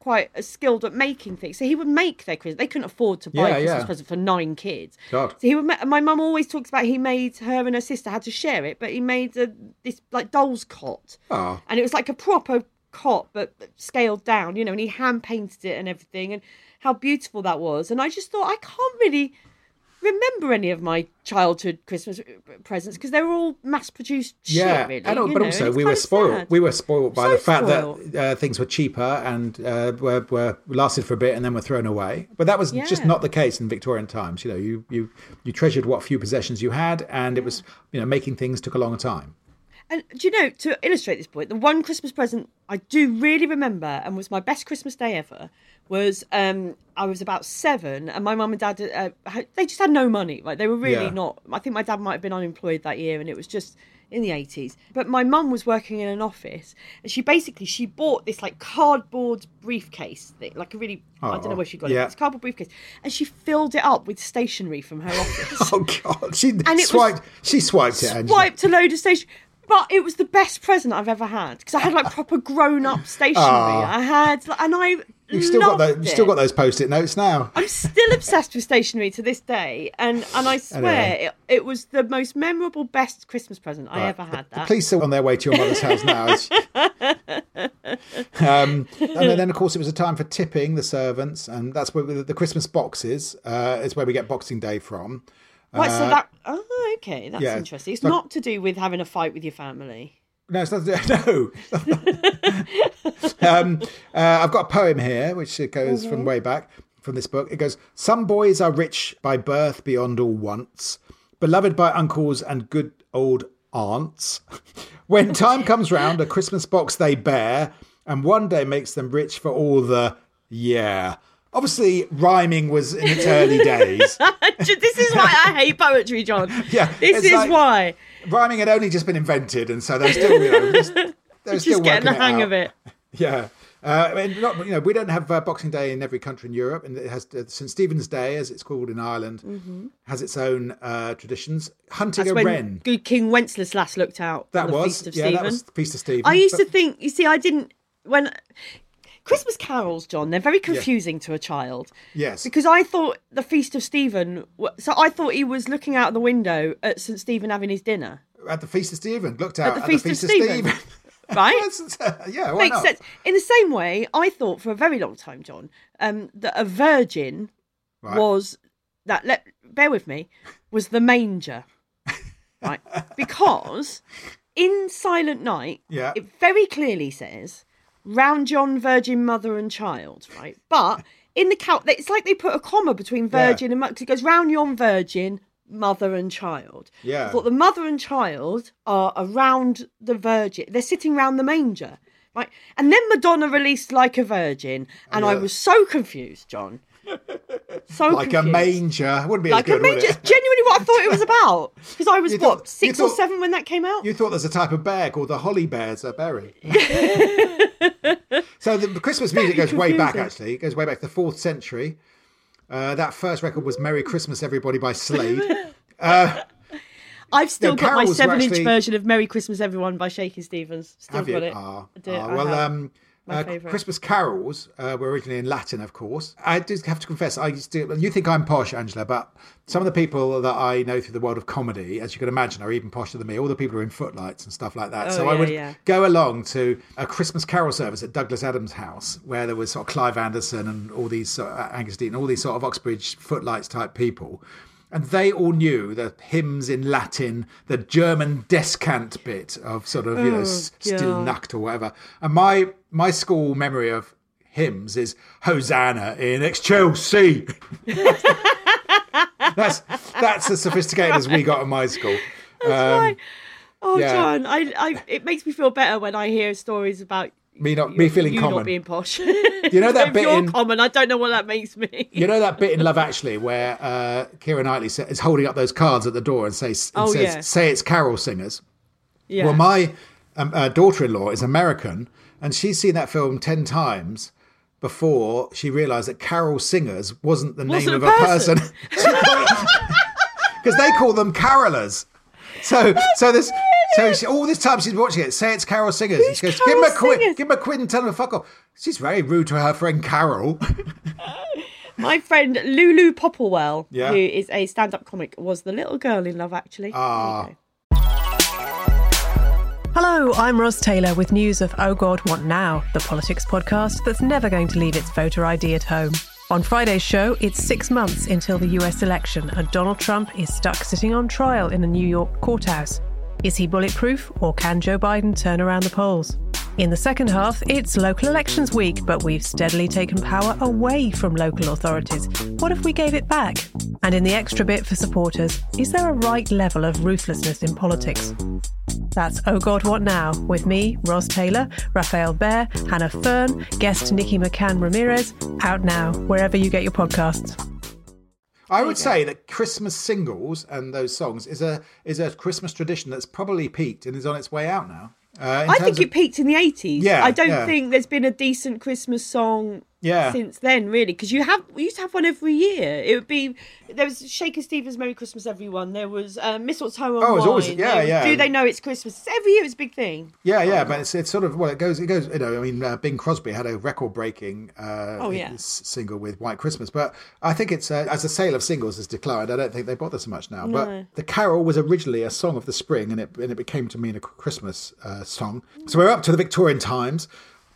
quite skilled at making things. So he would make their Christmas. They couldn't afford to buy a Christmas present for 9 kids. God. So he would. My mum always talks about he made, her and her sister had to share it, but he made this like doll's cot, and it was like a proper cot but scaled down, and he hand painted it and everything, and how beautiful that was. And I just thought, I can't really remember any of my childhood Christmas presents because they were all mass-produced shit, really. But also we were spoiled. Sad. We were spoiled by the fact spoiled. that things were cheaper and were lasted for a bit and then were thrown away. But that was just not the case in Victorian times. You treasured what few possessions you had, and it was making things took a long time. And do you know, to illustrate this point, the one Christmas present I do really remember and was my best Christmas day ever was I was about 7 and my mum and dad, they just had no money. Like they were really not, I think my dad might have been unemployed that year and it was just in the 80s. But my mum was working in an office and she bought this like cardboard briefcase thing, like a really, I don't know where she got it, this cardboard briefcase. And she filled it up with stationery from her office. Oh God, she swiped it. Swiped a load of stationery. But it was the best present I've ever had because I had like proper grown-up stationery. I had, and I You've still got those Post-it notes now. I'm still obsessed with stationery to this day, and I swear it was the most memorable, best Christmas present I ever had. The police are on their way to your mother's house now. And then, of course, it was a time for tipping the servants, and that's where the Christmas boxes is where we get Boxing Day from. Right, so that... Oh, okay, that's interesting. It's not to do with having a fight with your family. No, it's not. No. I've got a poem here, which goes from way back from this book. It goes, "Some boys are rich by birth beyond all wants, beloved by uncles and good old aunts. When time comes round, a Christmas box they bear, and one day makes them rich for all the Obviously, rhyming was in its early days. This is why I hate poetry, John. Yeah, this is why. Rhyming had only just been invented, and so they're still, they're still getting the hang of it. Yeah. We don't have Boxing Day in every country in Europe, and it has St. Stephen's Day, as it's called in Ireland, has its own traditions. Hunting That's a wren. Good King Wenceslas looked out. That was Feast of Stephen. That was the Feast of Stephen. I used to think, when Christmas carols, John, they're very confusing to a child. Yes. Because I thought the Feast of Stephen, so I thought he was looking out the window at St. Stephen having his dinner. At the Feast of Stephen. Looked out at the Feast of Stephen. Right? Yeah, why Makes not? sense. In the same way, I thought for a very long time, John, that a virgin was, bear with me, was the manger. Right? Because in Silent Night, it very clearly says, round yon virgin mother and child, right? But in the it's like they put a comma between virgin and mother, because it goes round yon virgin, mother and child. Yeah. I thought the mother and child are around the virgin. They're sitting round the manger, right? And then Madonna released Like a Virgin, and I was so confused, John. So like confused. A manger. Wouldn't be like as good, a manger. It's genuinely what I thought it was about. Because I was, 6 or 7 when that came out? You thought there's a type of bear called the holly bears a berry. So the Christmas music goes way back, actually. It goes way back to the 4th century. That first record was Merry Christmas Everybody by Slade. I've still got my 7-inch version of Merry Christmas Everyone by Shakin' Stevens. Still got it. I do. Christmas carols were originally in Latin, of course. I do have to confess, you think I'm posh, Angela, but some of the people that I know through the world of comedy, as you can imagine, are even posher than me. All the people who are in Footlights and stuff like that. I would go along to a Christmas carol service at Douglas Adams' house, where there was sort of Clive Anderson and all these Angus Dean, all these sort of Oxbridge Footlights type people. And they all knew the hymns in Latin, the German descant bit of sort of, Still Nacht or whatever. And my school memory of hymns is Hosanna in Excelsi. That's as sophisticated as we got in my school. That's right. Oh, John, it makes me feel better when I hear stories about me feeling common, not being posh. You know that bit you're common. I don't know what that makes me. You know that bit in Love Actually where Keira Knightley is holding up those cards at the door and says, "Say it's carol singers." Yeah. Well, my daughter-in-law is American, and she's seen that film 10 times before she realised that carol singers wasn't the name of a person, because they call them carolers. So So all this time she's watching it. Say it's Carol Singers. Who's She goes, Carol give him a quid and tell him to fuck off. She's very rude to her friend Carol. My friend Lulu Popplewell, Yeah. who is a stand-up comic, was the little girl in Love Actually. Ah. Hello, I'm Ros Taylor with news of Oh God, What Now, the politics podcast that's never going to leave its voter ID at home. On Friday's show, it's 6 months until the US election and Donald Trump is stuck sitting on trial in a New York courthouse. Is he bulletproof or can Joe Biden turn around the polls? In the second half, it's local elections week, but we've steadily taken power away from local authorities. What if we gave it back? And in the extra bit for supporters, is there a right level of ruthlessness in politics? That's Oh God, What Now? With me, Ros Taylor, Raphael Bear, Hannah Fern, guest Nikki McCann Ramirez, out now, wherever you get your podcasts. I would say that Christmas singles and those songs is a Christmas tradition that's probably peaked and is on its way out now. I think it peaked in the 80s. Yeah, I don't yeah. think there's been a decent Christmas song since then, really, because we used to have one every year. There was Shaker Stevens' Merry Christmas Everyone. There was Mistletoe and Oh, it was Wine. always yeah. Do They Know It's Christmas? Every year it's a big thing. Yeah, but it's sort of, well, it goes. You know, I mean, Bing Crosby had a record-breaking single with White Christmas, but I think it's as the sale of singles has declined. I don't think they bother so much now. No. But the carol was originally a song of the spring, and it became to mean a Christmas song. So we're up to the Victorian times.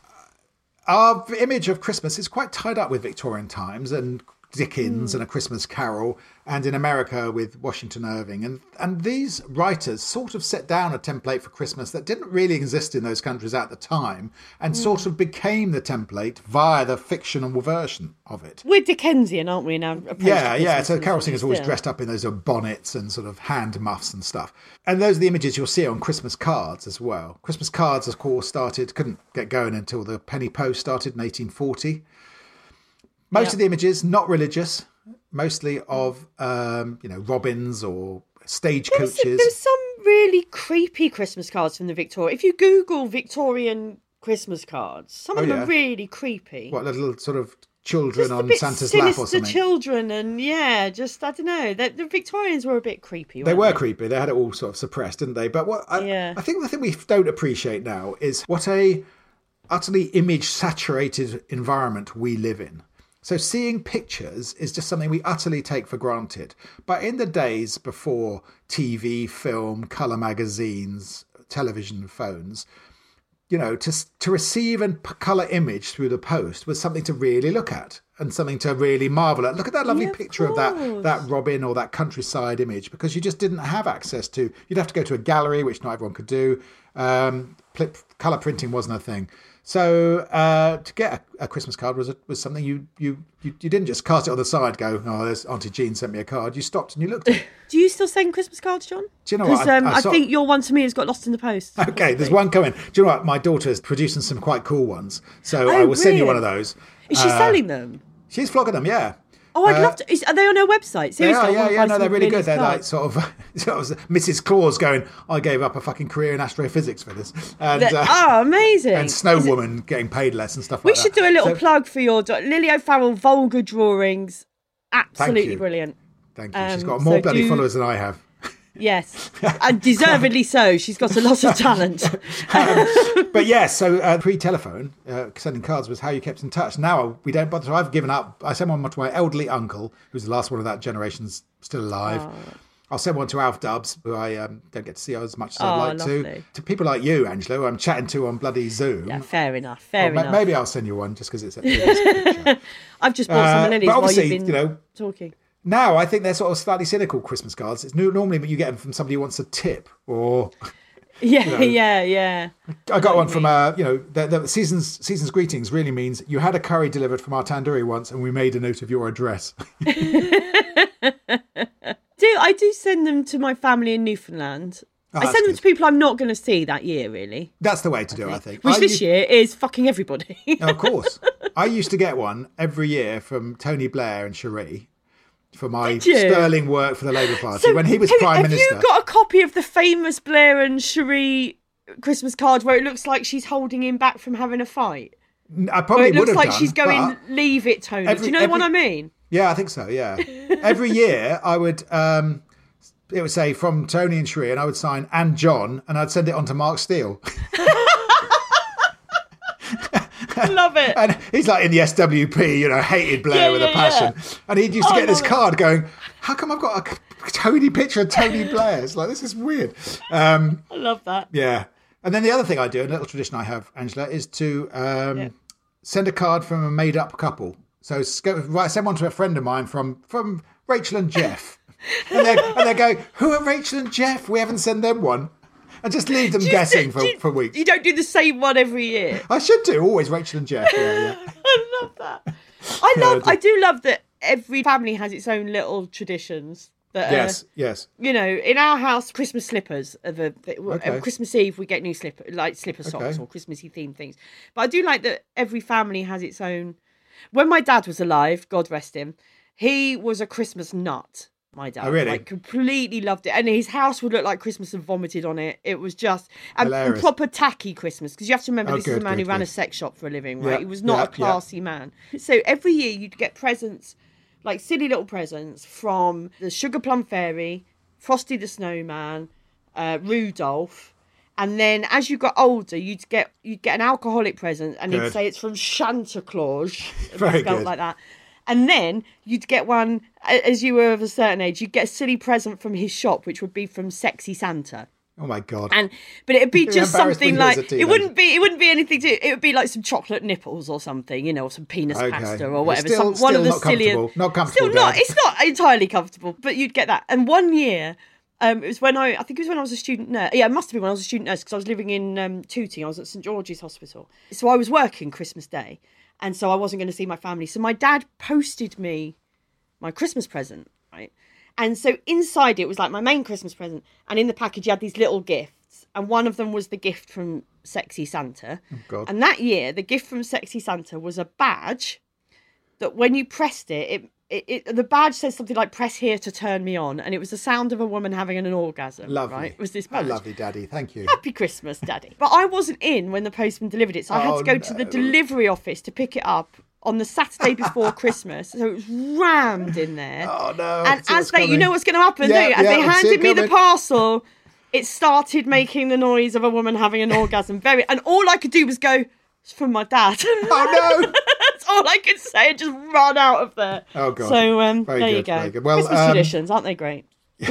Our image of Christmas is quite tied up with Victorian times and Dickens and A Christmas Carol, and in America with Washington Irving. And these writers sort of set down a template for Christmas that didn't really exist in those countries at the time, and sort of became the template via the fictional version of it. We're Dickensian, aren't we, now? Yeah. So carol singers always dressed up in those sort of bonnets and sort of hand muffs and stuff. And those are the images you'll see on Christmas cards as well. Christmas cards, of course, couldn't get going until the penny post started in 1840. Most of the images, not religious, mostly of, robins or stagecoaches. There's some really creepy Christmas cards from the Victoria. If you Google Victorian Christmas cards, some of them are really creepy. What, little sort of children just on a bit Santa's lap or sinister something? Children, and I don't know. The Victorians were a bit creepy. They were creepy. They had it all sort of suppressed, didn't they? But I think the thing we don't appreciate now is what a utterly image-saturated environment we live in. So seeing pictures is just something we utterly take for granted. But in the days before TV, film, colour magazines, television, phones, to receive a colour image through the post was something to really look at and something to really marvel at. Look at that lovely picture of that robin or that countryside image, because you just didn't have access to. You'd have to go to a gallery, which not everyone could do. Colour printing wasn't a thing. So to get a Christmas card was something you didn't just cast it on the side, go, oh, there's Auntie Jean sent me a card. You stopped and you looked at it. Do you still send Christmas cards, John? Do you know what? I think your one to me has got lost in the post. Okay, there's one coming. Do you know what? My daughter is producing some quite cool ones. So I will send you one of those. Is she selling them? She's flogging them, yeah. Oh, I'd love to. Are they on her website? Seriously, no, they're really good. They're like sort of Mrs. Claus going, I gave up a fucking career in astrophysics for this. And, amazing. And Snow Woman getting paid less and stuff like that. We should do a little plug for your Lily O'Farrell vulgar drawings. Absolutely brilliant. Thank you. She's got more bloody followers than I have. Yes, and deservedly so. She's got a lot of talent. But yes, so pre-telephone, sending cards was how you kept in touch. Now we don't bother. So I've given up. I send one to my elderly uncle, who's the last one of that generation's still alive. Oh. I'll send one to Alf Dubs, who I don't get to see as much as I'd like to. To people like you, Angela, who I'm chatting to on bloody Zoom. Yeah, fair enough. Fair enough. Maybe I'll send you one just because it's a picture. I've just bought some of Lily's while you've been talking. Now, I think they're sort of slightly cynical Christmas cards. It's normally you get them from somebody who wants a tip or... Yeah. I got one from, the season's greetings really means you had a curry delivered from our tandoori once and we made a note of your address. I do send them to my family in Newfoundland. I send them to people I'm not going to see that year, really. That's the way to do it, I think. Which this year is fucking everybody. Of course. I used to get one every year from Tony Blair and Cherie. For my sterling work for the Labour Party when he was Prime Minister. Have you got a copy of the famous Blair and Cherie Christmas card where it looks like she's holding him back from having a fight? I probably would have done. It looks like she's going, leave it, Tony. Do you know what I mean? Yeah, I think so, yeah. Every year I would it would say from Tony and Sheree, and I would sign and John, and I'd send it on to Mark Steele. Love it. And he's like in the SWP, hated Blair with a passion. Yeah. And he used to get this card going, how come I've got a Tony picture of Tony Blair? It's like, this is weird. I love that. Yeah. And then the other thing I do, a little tradition I have, Angela, is to send a card from a made-up couple. So send one to a friend of mine from Rachel and Jeff. and they go, who are Rachel and Jeff? We haven't sent them one. And just leave them guessing for weeks. You don't do the same one every year. I should do, always Rachel and Jeff. Yeah. I love that. I do love that every family has its own little traditions. That yes. In our house, Christmas slippers are Christmas Eve we get new slipper socks or Christmassy themed things. But I do like that every family has its own. When my dad was alive, God rest him, he was a Christmas nut. My dad, completely loved it, and his house would look like Christmas and vomited on it. It was just and proper tacky Christmas, because you have to remember this is a man who ran a sex shop for a living, right? He was not a classy man. So every year you'd get presents, like silly little presents from the Sugar Plum Fairy, Frosty the Snowman, Rudolph, and then as you got older, you'd get an alcoholic present, and he'd say it's from Santa Claus. Very spelled good. like that. And then you'd get one, as you were of a certain age, you'd get a silly present from his shop, which would be from Sexy Santa. Oh my God! But it'd be just something like it wouldn't be anything. It would be like some chocolate nipples or something, or some penis pasta or whatever. One of the sillier. Not comfortable. Still not. It's not entirely comfortable, but you'd get that. And one year, it was when I think it was when I was a student nurse. Yeah, it must have been when I was a student nurse, because I was living in Tooting. I was at St George's Hospital, so I was working Christmas Day. And so I wasn't going to see my family. So my dad posted me my Christmas present, right? And so inside it was like my main Christmas present. And in the package, you had these little gifts. And one of them was the gift from Sexy Santa. Oh, God. And that year, the gift from Sexy Santa was a badge that when you pressed it, the badge says something like, press here to turn me on. And it was the sound of a woman having an orgasm. Lovely. Right? It was this badge. Oh, lovely, Daddy. Thank you. Happy Christmas, Daddy. But I wasn't in when the postman delivered it. So I had to go to the delivery office to pick it up on the Saturday before Christmas. So it was rammed in there. Oh, no. And as you know what's going to happen, don't you? As they handed me the parcel, it started making the noise of a woman having an orgasm. And all I could do was go, it's from my dad. Oh, no. That's all I could say, and just run out of there. Oh, God. So there you go. Very good. Well, Christmas traditions, aren't they great?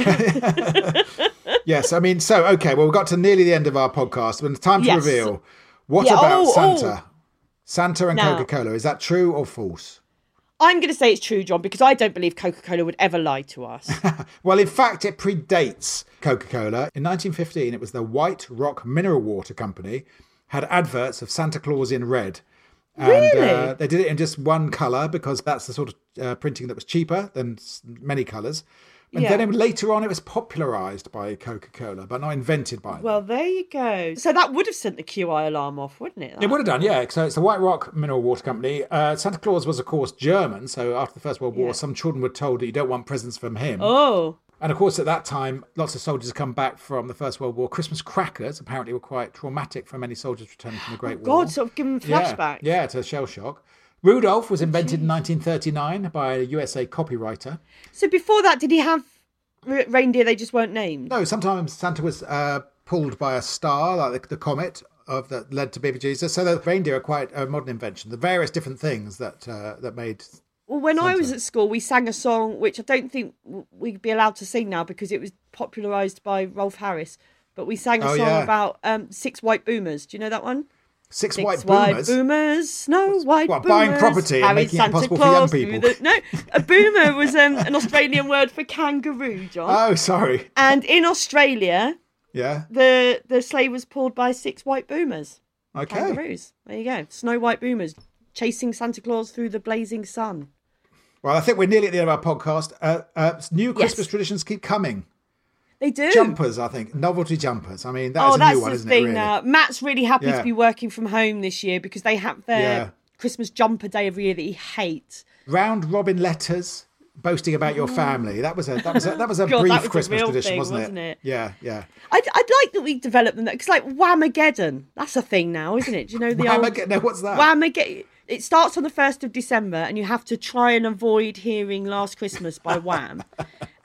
Yes, I mean, so, okay, well, we've got to nearly the end of our podcast, but it's time to reveal. What about Santa? Santa and Coca-Cola, is that true or false? I'm going to say it's true, John, because I don't believe Coca-Cola would ever lie to us. Well, in fact, it predates Coca-Cola. In 1915, it was the White Rock Mineral Water Company had adverts of Santa Claus in red. And really? They did it in just one colour, because that's the sort of printing that was cheaper than many colours. And then later on, it was popularised by Coca-Cola, but not invented by them. Well, there you go. So that would have sent the QI alarm off, wouldn't it? It would have done, yeah. So it's the White Rock Mineral Water Company. Santa Claus was, of course, German. So after the First World War, some children were told that you don't want presents from him. Oh. And of course, at that time, lots of soldiers had come back from the First World War. Christmas crackers apparently were quite traumatic for many soldiers returning from the Great War. God, sort of give them flashbacks. Yeah, to shell shock. Rudolph was invented in 1939 by a USA copywriter. So before that, did he have reindeer? They just weren't named? No, sometimes Santa was pulled by a star, like the comet that led to baby Jesus. So the reindeer are quite a modern invention. The various different things that made... Well, when I was at school, we sang a song which I don't think we'd be allowed to sing now because it was popularised by Rolf Harris. But we sang a song about 6 white boomers. Do you know that one? Six white boomers? Snow white boomers. Buying property and making it impossible for young people. No, a boomer was an Australian word for kangaroo, John. Oh, sorry. And in Australia, yeah, the sleigh was pulled by 6 white boomers. Okay. Kangaroos. There you go. Snow white boomers chasing Santa Claus through the blazing sun. Well, I think we're nearly at the end of our podcast. New Christmas traditions keep coming. They do. Jumpers, I think. Novelty jumpers. I mean, that's a new one, isn't it? Really? Now. Matt's really happy to be working from home this year because they have their Christmas jumper day every year that he hates. Round robin letters boasting about your family. That was a God, brief Christmas tradition, wasn't it? Yeah. I'd like that we developed them because like Whamageddon, that's a thing now, isn't it? Do you know the Whamageddon? No, what's that? Whamageddon. It starts on the 1st of December and you have to try and avoid hearing Last Christmas by Wham.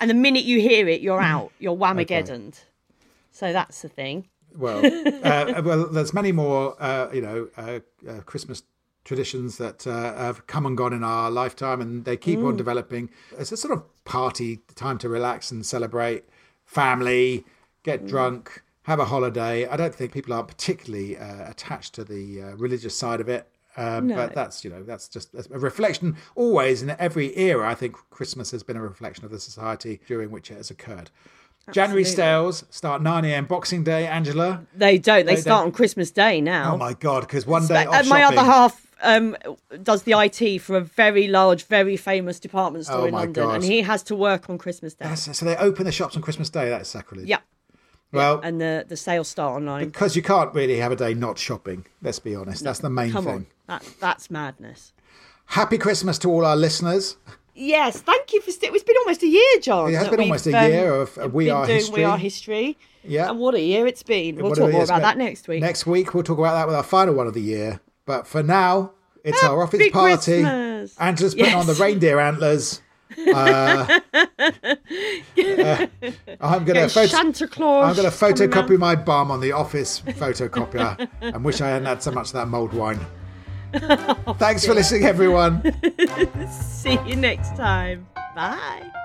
And the minute you hear it, you're out. You're whamageddoned. So that's the thing. Well, there's many more, Christmas traditions that have come and gone in our lifetime, and they keep on developing. It's a sort of party time to relax and celebrate, family, get drunk, have a holiday. I don't think people are particularly attached to the religious side of it. But that's just a reflection always in every era. I think Christmas has been a reflection of the society during which it has occurred. Absolutely. January sales start 9 a.m. Boxing Day, Angela. They don't. They start on Christmas Day now. Oh my God, because one day off my shopping. other half does the IT for a very large, very famous department store in London. And he has to work on Christmas Day. So they open the shops on Christmas Day. That's sacrilege. Yeah. Well, and the sales start online. Because you can't really have a day not shopping. Let's be honest. That's the main thing. That's madness. Happy Christmas to all our listeners. Yes, thank you for... It's been almost a year, John. It has been almost a year of We Are History. We Are History. Yeah. And what a year it's been. We'll talk more about that next week. Next week, we'll talk about that with our final one of the year. But for now, it's our office Happy party. Christmas. Angela's putting on the reindeer antlers. I'm going to Santa Claus. I'm going to photocopy my bum on the office photocopier and wish I hadn't had so much of that mulled wine. Thanks for listening, everyone. See you next time. Bye.